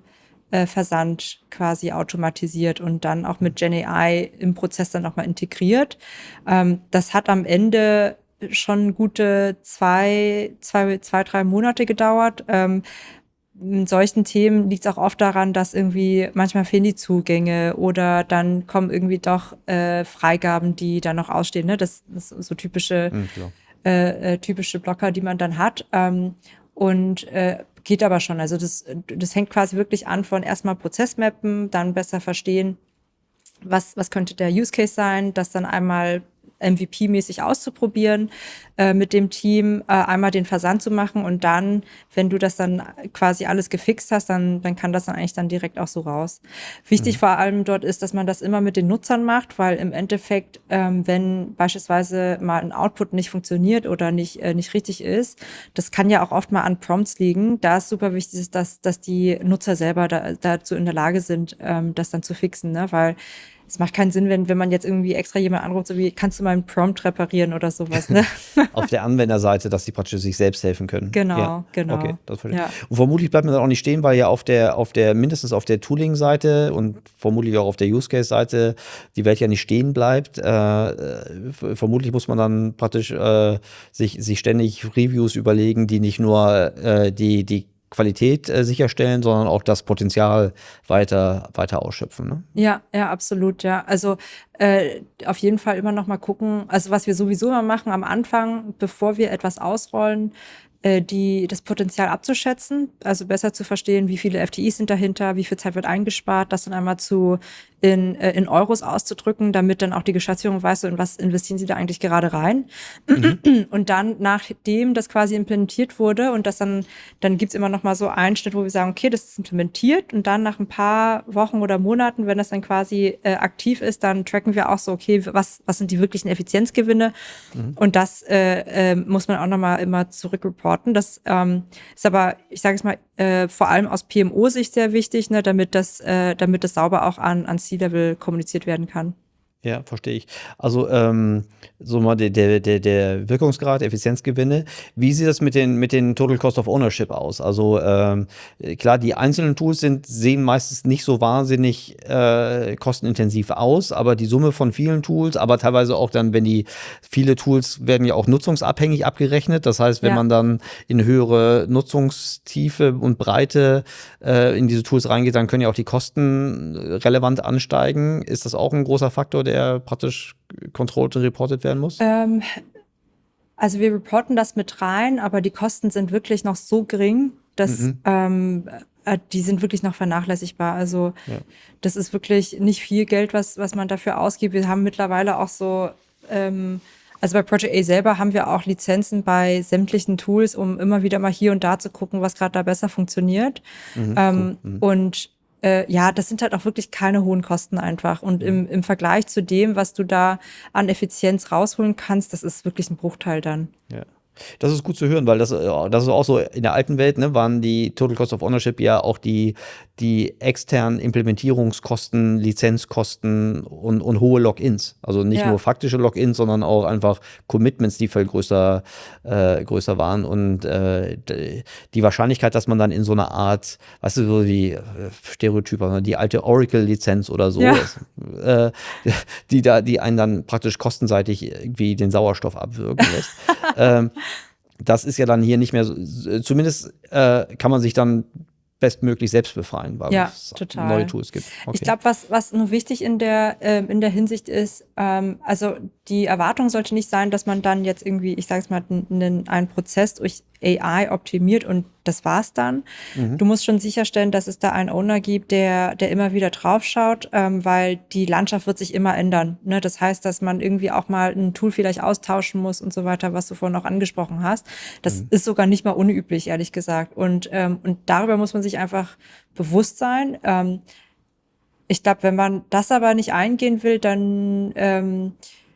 M-Versand quasi automatisiert und dann auch mit GenAI im Prozess dann nochmal integriert. Ähm, das hat am Ende schon gute zwei, zwei, zwei, drei Monate gedauert. Ähm, in solchen Themen liegt es auch oft daran, dass irgendwie manchmal fehlen die Zugänge oder dann kommen irgendwie doch äh, Freigaben, die dann noch ausstehen. Ne? Das, das ist so typische, Mhm, klar. äh, äh, typische Blocker, die man dann hat. Ähm, und äh, geht aber schon. Also das, das hängt quasi wirklich an von erstmal Prozessmappen, dann besser verstehen, was, was könnte der Use Case sein, das dann einmal M V P-mäßig auszuprobieren äh, mit dem Team, äh, einmal den Versand zu machen und dann, wenn du das dann quasi alles gefixt hast, dann, dann kann das dann eigentlich dann direkt auch so raus. Wichtig vor allem dort ist, dass man das immer mit den Nutzern macht, weil im Endeffekt, ähm, wenn beispielsweise mal ein Output nicht funktioniert oder nicht, äh, nicht richtig ist, das kann ja auch oft mal an Prompts liegen. Da ist super wichtig, ist, dass, dass die Nutzer selber da, dazu in der Lage sind, ähm, das dann zu fixen, ne? Weil es macht keinen Sinn, wenn, wenn man jetzt irgendwie extra jemand anruft, so wie, kannst du meinen Prompt reparieren oder sowas, ne? Auf der Anwenderseite, dass die praktisch sich selbst helfen können. Genau, ja. genau. Okay, das verstehe Ja. ich. Und vermutlich bleibt man dann auch nicht stehen, weil ja auf der, auf der, mindestens auf der Tooling-Seite und vermutlich auch auf der Use-Case-Seite die Welt ja nicht stehen bleibt. Äh, äh, vermutlich muss man dann praktisch äh, sich, sich ständig Reviews überlegen, die nicht nur äh, die, die Qualität äh, sicherstellen, sondern auch das Potenzial weiter, weiter ausschöpfen. Ne? Ja, ja, absolut, ja. Also äh, auf jeden Fall immer noch mal gucken, also was wir sowieso immer machen am Anfang, bevor wir etwas ausrollen, äh, die, das Potenzial abzuschätzen, also besser zu verstehen, wie viele F T Es sind dahinter, wie viel Zeit wird eingespart, das dann einmal zu in, äh, in Euros auszudrücken, damit dann auch die Geschäftsführung weiß, so in was investieren sie da eigentlich gerade rein. Mhm. Und dann, nachdem das quasi implementiert wurde und das dann, dann gibt's immer noch mal so einen Schnitt, wo wir sagen, okay, das ist implementiert und dann nach ein paar Wochen oder Monaten, wenn das dann quasi äh, aktiv ist, dann tracken wir auch so, okay, was, was sind die wirklichen Effizienzgewinne? Mhm. Und das äh, äh, muss man auch noch mal immer zurückreporten. Das ähm, ist aber, ich sage es mal, äh, vor allem aus P M O-Sicht sehr wichtig, ne, damit das, äh, damit das sauber auch an, an C-Level kommuniziert werden kann. Ja, verstehe ich. Also ähm, so mal der, der, der, der Wirkungsgrad, Effizienzgewinne. Wie sieht das mit den, mit den Total Cost of Ownership aus? Also ähm, klar, die einzelnen Tools sind, sehen meistens nicht so wahnsinnig äh, kostenintensiv aus, aber die Summe von vielen Tools, aber teilweise auch dann, wenn die viele Tools werden ja auch nutzungsabhängig abgerechnet. Das heißt, wenn Ja. man dann in höhere Nutzungstiefe und Breite äh, in diese Tools reingeht, dann können ja auch die Kosten relevant ansteigen. Ist das auch ein großer Faktor, der praktisch controlled und reported werden muss? Ähm, also wir reporten das mit rein, aber die Kosten sind wirklich noch so gering, dass Mhm. ähm, äh, die sind wirklich noch vernachlässigbar. Also Ja. das ist wirklich nicht viel Geld, was, was man dafür ausgibt. Wir haben mittlerweile auch so, ähm, also bei Project A selber haben wir auch Lizenzen bei sämtlichen Tools, um immer wieder mal hier und da zu gucken, was gerade da besser funktioniert. Mhm, Ähm, cool. Mhm. Und äh, ja, das sind halt auch wirklich keine hohen Kosten einfach. Und im, im Vergleich zu dem, was du da an Effizienz rausholen kannst, das ist wirklich ein Bruchteil dann. Ja. Das ist gut zu hören, weil das, äh, das ist auch so in der alten Welt, ne, waren die Total Cost of Ownership ja auch die, die externen Implementierungskosten, Lizenzkosten und, und hohe Logins. Also nicht Ja. nur faktische Logins, sondern auch einfach Commitments, die viel größer, äh, größer waren. Und äh, d- die Wahrscheinlichkeit, dass man dann in so einer Art, weißt du, so wie äh, Stereotyp, also die alte Oracle-Lizenz oder so, Ja. ist, äh, die da, die einen dann praktisch kostenseitig irgendwie den Sauerstoff abwürgen lässt. ähm, Das ist ja dann hier nicht mehr so, zumindest äh, kann man sich dann bestmöglich selbst befreien, weil Ja, es total. neue Tools gibt. Ich glaube, was, was nur wichtig in der, ähm, in der Hinsicht ist, ähm, also die Erwartung sollte nicht sein, dass man dann jetzt irgendwie, ich sage es mal, einen, einen Prozess durch A I optimiert und das war's dann. Mhm. Du musst schon sicherstellen, dass es da einen Owner gibt, der, der immer wieder draufschaut, ähm, weil die Landschaft wird sich immer ändern. Ne? Das heißt, dass man irgendwie auch mal ein Tool vielleicht austauschen muss und so weiter, was du vorhin auch angesprochen hast. Das Mhm. ist sogar nicht mal unüblich, ehrlich gesagt. Und, ähm, und darüber muss man sich einfach bewusst sein. Ähm, ich glaube, wenn man das aber nicht eingehen will, dann, ähm,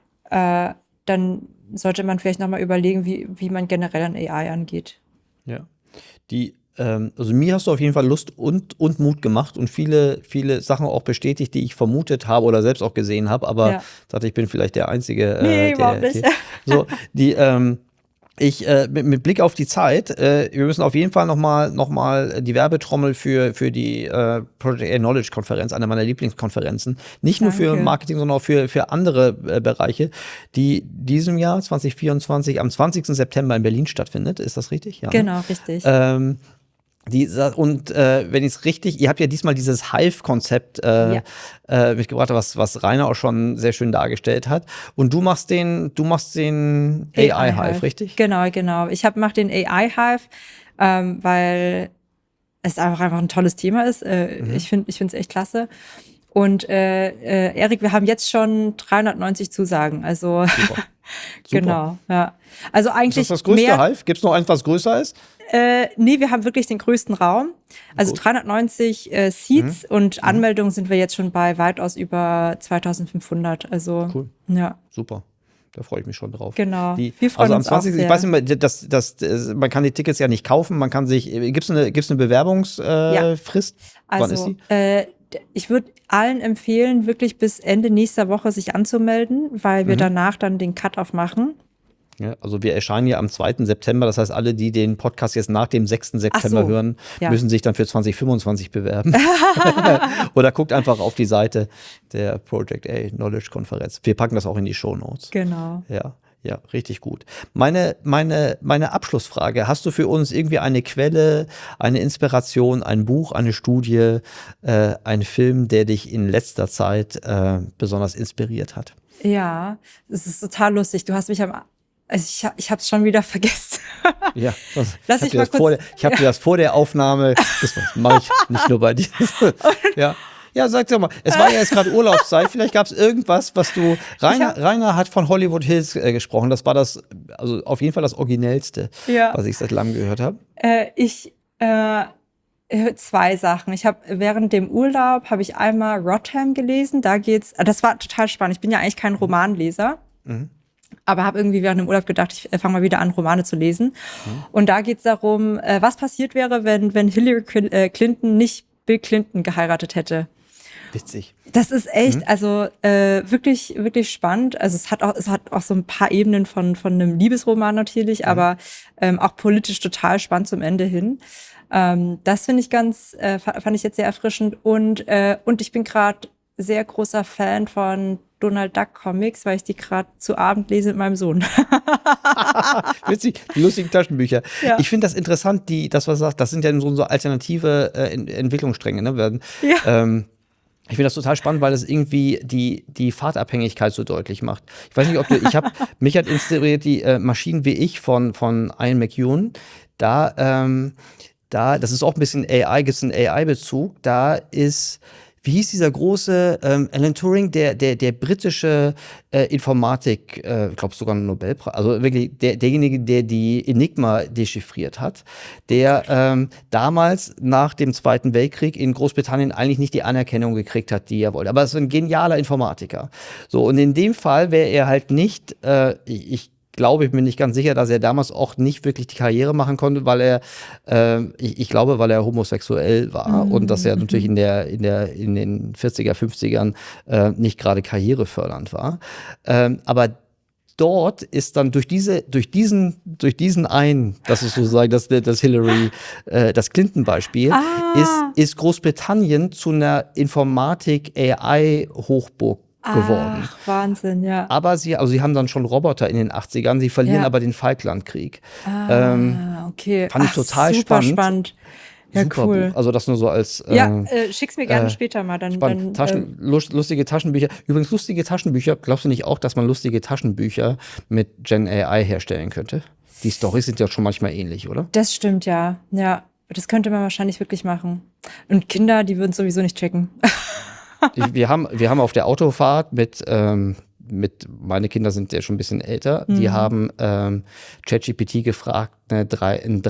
äh, dann sollte man vielleicht nochmal überlegen, wie, wie man generell an A I angeht. Ja. Die, ähm, also mir hast du auf jeden Fall Lust und, und Mut gemacht und viele, viele Sachen auch bestätigt, die ich vermutet habe oder selbst auch gesehen habe, aber Ja. dachte, ich bin vielleicht der Einzige. Äh, Nee, der, überhaupt nicht. Der, so, die, ähm, ich, äh, mit, mit Blick auf die Zeit, äh, wir müssen auf jeden Fall nochmal noch mal die Werbetrommel für, für die äh, Project A Knowledge Konferenz, eine meiner Lieblingskonferenzen, nicht nur für Danke. Marketing, sondern auch für, für andere äh, Bereiche, die diesem Jahr zwanzig vierundzwanzig am zwanzigsten September in Berlin stattfindet. Ist das richtig? Ja, ne? Genau, richtig. Ähm, die, und äh, wenn ich es richtig, ihr habt ja diesmal dieses Hive-Konzept äh, Ja. äh, mitgebracht, was, was Rainer auch schon sehr schön dargestellt hat. Und du machst den, du machst den A I-Hive, richtig? Genau, genau. Ich hab, mach den A I-Hive, ähm, weil es einfach, einfach ein tolles Thema ist. Äh, Mhm. Ich finde ich finde es echt klasse. Und äh, äh, Erik, wir haben jetzt schon dreihundertneunzig Zusagen. Also Super. Super. genau, ja. Also Ist eigentlich das das größte mehr, Hive? Gibt es noch eins, was größer ist? Äh, nee, wir haben wirklich den größten Raum. Also Gut. dreihundertneunzig äh, Seats Mhm. und Anmeldungen sind wir jetzt schon bei weitaus über zweitausendfünfhundert. Also Cool. ja, Super. Da freue ich mich schon drauf. genau. Die, Wir freuen also am uns auch zwanzigsten sehr. Ich weiß nicht mehr, das, das, das, man kann die Tickets ja nicht kaufen, man kann sich, gibt es eine, gibt's eine Bewerbungsfrist? Äh, Ja. Frist? Wann ist Also die? äh, ich würde allen empfehlen, wirklich bis Ende nächster Woche sich anzumelden, weil wir Mhm. danach dann den Cut-Off machen. Ja, also wir erscheinen ja am zweiten September. Das heißt, alle, die den Podcast jetzt nach dem sechsten September so, hören, ja. müssen sich dann für zwanzig fünfundzwanzig bewerben. Oder guckt einfach auf die Seite der Project A Knowledge Konferenz. Wir packen das auch in die Shownotes. Genau. Ja, ja, richtig gut. Meine, meine, meine Abschlussfrage: Hast du für uns irgendwie eine Quelle, eine Inspiration, ein Buch, eine Studie, äh, einen Film, der dich in letzter Zeit äh, besonders inspiriert hat? Ja, es ist total lustig. Du hast mich am, also ich, hab- ich habe es schon wieder vergessen. Ja, das, Lass ich ich habe dir, mal das vor kurz- der- ich hab dir das vor der Aufnahme, das mache ich nicht nur bei dir. Ja. Ja, sag doch mal, es war ja jetzt gerade Urlaubszeit, vielleicht gab es irgendwas, was du, Rainer, hab- Rainer hat von Hollywood Hills äh, gesprochen, das war das, also auf jeden Fall das Originellste, Ja. was ich seit langem gehört habe. Äh, ich äh, äh, zwei Sachen. Ich habe während dem Urlaub habe ich einmal Rotham gelesen. Da geht's. äh, Das war total spannend. Ich bin ja eigentlich kein Romanleser. Mhm. Aber habe irgendwie während dem Urlaub gedacht, ich äh, fange mal wieder an, Romane zu lesen. Und da geht es darum, äh, was passiert wäre, wenn, wenn Hillary Cl- äh, Clinton nicht Bill Clinton geheiratet hätte. Witzig. Das ist echt, also äh, wirklich, wirklich spannend. Also es hat auch, es hat auch so ein paar Ebenen von von einem Liebesroman natürlich, aber ähm, auch politisch total spannend zum Ende hin. Ähm, das finde ich ganz, äh, fa- fand ich jetzt sehr erfrischend. Und äh, und ich bin gerade sehr großer Fan von Donald Duck Comics, weil ich die gerade zu Abend lese mit meinem Sohn. Witzig, die lustigen Taschenbücher. Ja. Ich finde das interessant, die, das, was du sagst, das sind ja so, so alternative äh, Ent- Entwicklungsstränge. Ne? Werden, Ja. ähm, ich finde das total spannend, weil es irgendwie die, die Fahrtabhängigkeit so deutlich macht. Ich weiß nicht, ob du, ich habe, mich hat inspiriert die äh, Maschinen wie ich von, von Ian McEwan. Da, ähm, da, das ist auch ein bisschen A I, gibt es einen A I-Bezug. Da ist, wie hieß dieser große ähm, Alan Turing, der, der, der britische äh, Informatik, äh, ich glaube sogar einen Nobelpreis, also wirklich der, derjenige, der die Enigma dechiffriert hat, der ähm, damals nach dem Zweiten Weltkrieg in Großbritannien eigentlich nicht die Anerkennung gekriegt hat, die er wollte. Aber es ist ein genialer Informatiker. So, und in dem Fall wäre er halt nicht, äh, ich, ich glaube, ich bin nicht ganz sicher, dass er damals auch nicht wirklich die Karriere machen konnte, weil er, äh, ich, ich glaube, weil er homosexuell war Mhm. und dass er natürlich in der, in der, in den vierziger, fünfzigern äh, nicht gerade karrierefördernd war. Ähm, aber dort ist dann durch diese, durch diesen, durch diesen einen, das ist sozusagen das, das Hillary, äh, das Clinton-Beispiel, Ah. ist, ist Großbritannien zu einer Informatik-A I-Hochburg geworden. Ach, Wahnsinn, ja. Aber sie, also sie haben dann schon Roboter in den achtzigern, sie verlieren Ja. aber den Falklandkrieg. Ah, ähm, okay. fand ich Ach, total super spannend. spannend. Ja, Super cool. Buch. Also das nur so als äh, Ja, äh, schick's mir gerne äh, später mal. Dann, spannend. dann Taschen, lust, lustige Taschenbücher. Übrigens, lustige Taschenbücher, glaubst du nicht auch, dass man lustige Taschenbücher mit Gen A I herstellen könnte? Die Storys sind ja schon manchmal ähnlich, oder? äh, das stimmt, ja. Ja, das könnte man wahrscheinlich wirklich machen. Und Kinder, die würden sowieso nicht checken. Ich, wir, haben, wir haben auf der Autofahrt mit, ähm, mit, meine Kinder sind ja schon ein bisschen älter, die Mhm. haben ähm, ChatGPT gefragt, eine drei, ein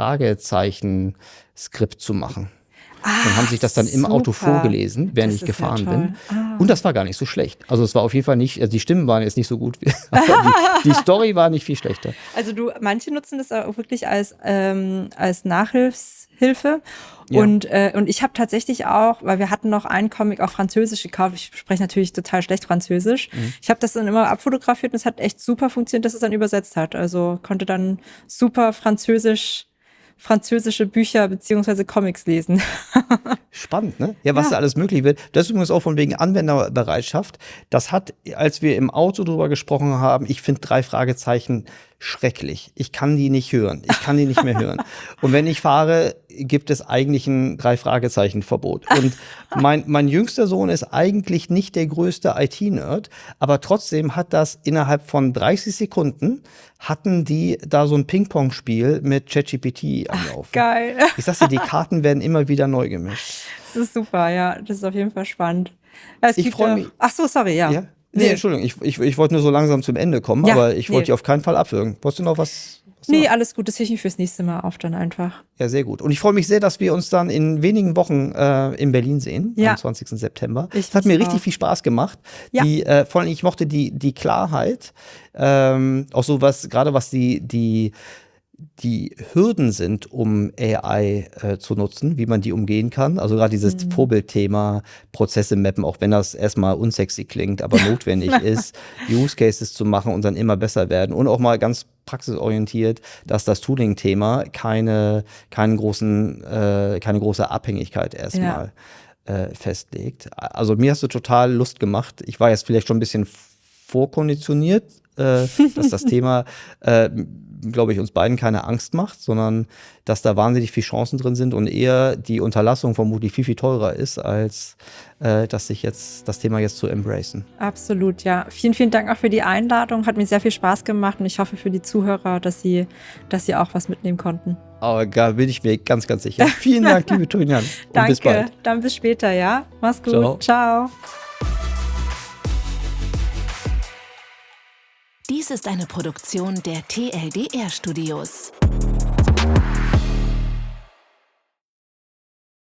Drei-Fragezeichen-Skript zu machen. Und haben sich das dann im Auto super. vorgelesen, während Das ich ist ja gefahren toll. bin. Ah. Und das war gar nicht so schlecht. Also es war auf jeden Fall nicht, also die Stimmen waren jetzt nicht so gut, wie, aber die, die Story war nicht viel schlechter. Also du, manche nutzen das auch wirklich als, ähm, als Nachhilfshilfe. Ja. Und, äh, und ich habe tatsächlich auch, weil wir hatten noch einen Comic auf Französisch gekauft. Ich spreche natürlich total schlecht Französisch. Mhm. Ich habe das dann immer abfotografiert und es hat echt super funktioniert, dass es dann übersetzt hat. Also konnte dann super Französisch, französische Bücher beziehungsweise Comics lesen. Spannend, ne? Ja, was Ja. da alles möglich wird. Das ist übrigens auch von wegen Anwenderbereitschaft. Das hat, als wir im Auto drüber gesprochen haben, ich finde drei Fragezeichen schrecklich. Ich kann die nicht hören. Ich kann die nicht mehr hören. Und wenn ich fahre, gibt es eigentlich ein Drei-Fragezeichen-Verbot. Und mein, mein jüngster Sohn ist eigentlich nicht der größte I T-Nerd, aber trotzdem hat das innerhalb von dreißig Sekunden hatten die da so ein Ping-Pong-Spiel mit ChatGPT am Laufen. Geil. Ich sag's dir, die Karten werden immer wieder neu gemischt. Das ist super, ja. Das ist auf jeden Fall spannend. Ja, es Ich gibt freu auch- mich- Ach so, sorry, ja. Ja? Nee, Entschuldigung, ich, ich, ich wollte nur so langsam zum Ende kommen, Ja, aber ich wollte nee. dich auf keinen Fall abwürgen. Wolltest du noch was? was Nee, sagen? alles gut. Das hebe ich mir fürs nächste Mal auf dann einfach. Ja, sehr gut. Und ich freue mich sehr, dass wir uns dann in wenigen Wochen äh, in Berlin sehen, Ja. am zwanzigsten September. Ich Es hat mir mich richtig auch. viel Spaß gemacht. Ja. Die, äh, vor allem, ich mochte die, die Klarheit, ähm, auch so was, gerade was die, die die Hürden sind, um A I äh, zu nutzen, wie man die umgehen kann. Also gerade dieses Mhm. Vorbildthema, Prozesse mappen, auch wenn das erstmal unsexy klingt, aber notwendig ist, Use Cases zu machen und dann immer besser werden. Und auch mal ganz praxisorientiert, dass das Tooling-Thema keine, keinen großen, äh, keine große Abhängigkeit Ja. erstmal äh, festlegt. Also mir hast du total Lust gemacht. Ich war jetzt vielleicht schon ein bisschen vorkonditioniert, äh, dass das Thema, äh, glaube ich, uns beiden keine Angst macht, sondern dass da wahnsinnig viele Chancen drin sind und eher die Unterlassung vermutlich viel, viel teurer ist, als äh, dass sich jetzt das Thema jetzt zu embracen. Absolut, ja. Vielen, vielen Dank auch für die Einladung. Hat mir sehr viel Spaß gemacht und ich hoffe für die Zuhörer, dass sie, dass sie auch was mitnehmen konnten. Aber da bin ich mir ganz, ganz sicher. Vielen Dank, liebe Tunjan. Und bis Danke, bald. dann bis später, ja? Mach's gut. Ciao. Ciao. Dies ist eine Produktion der T L D R Studios.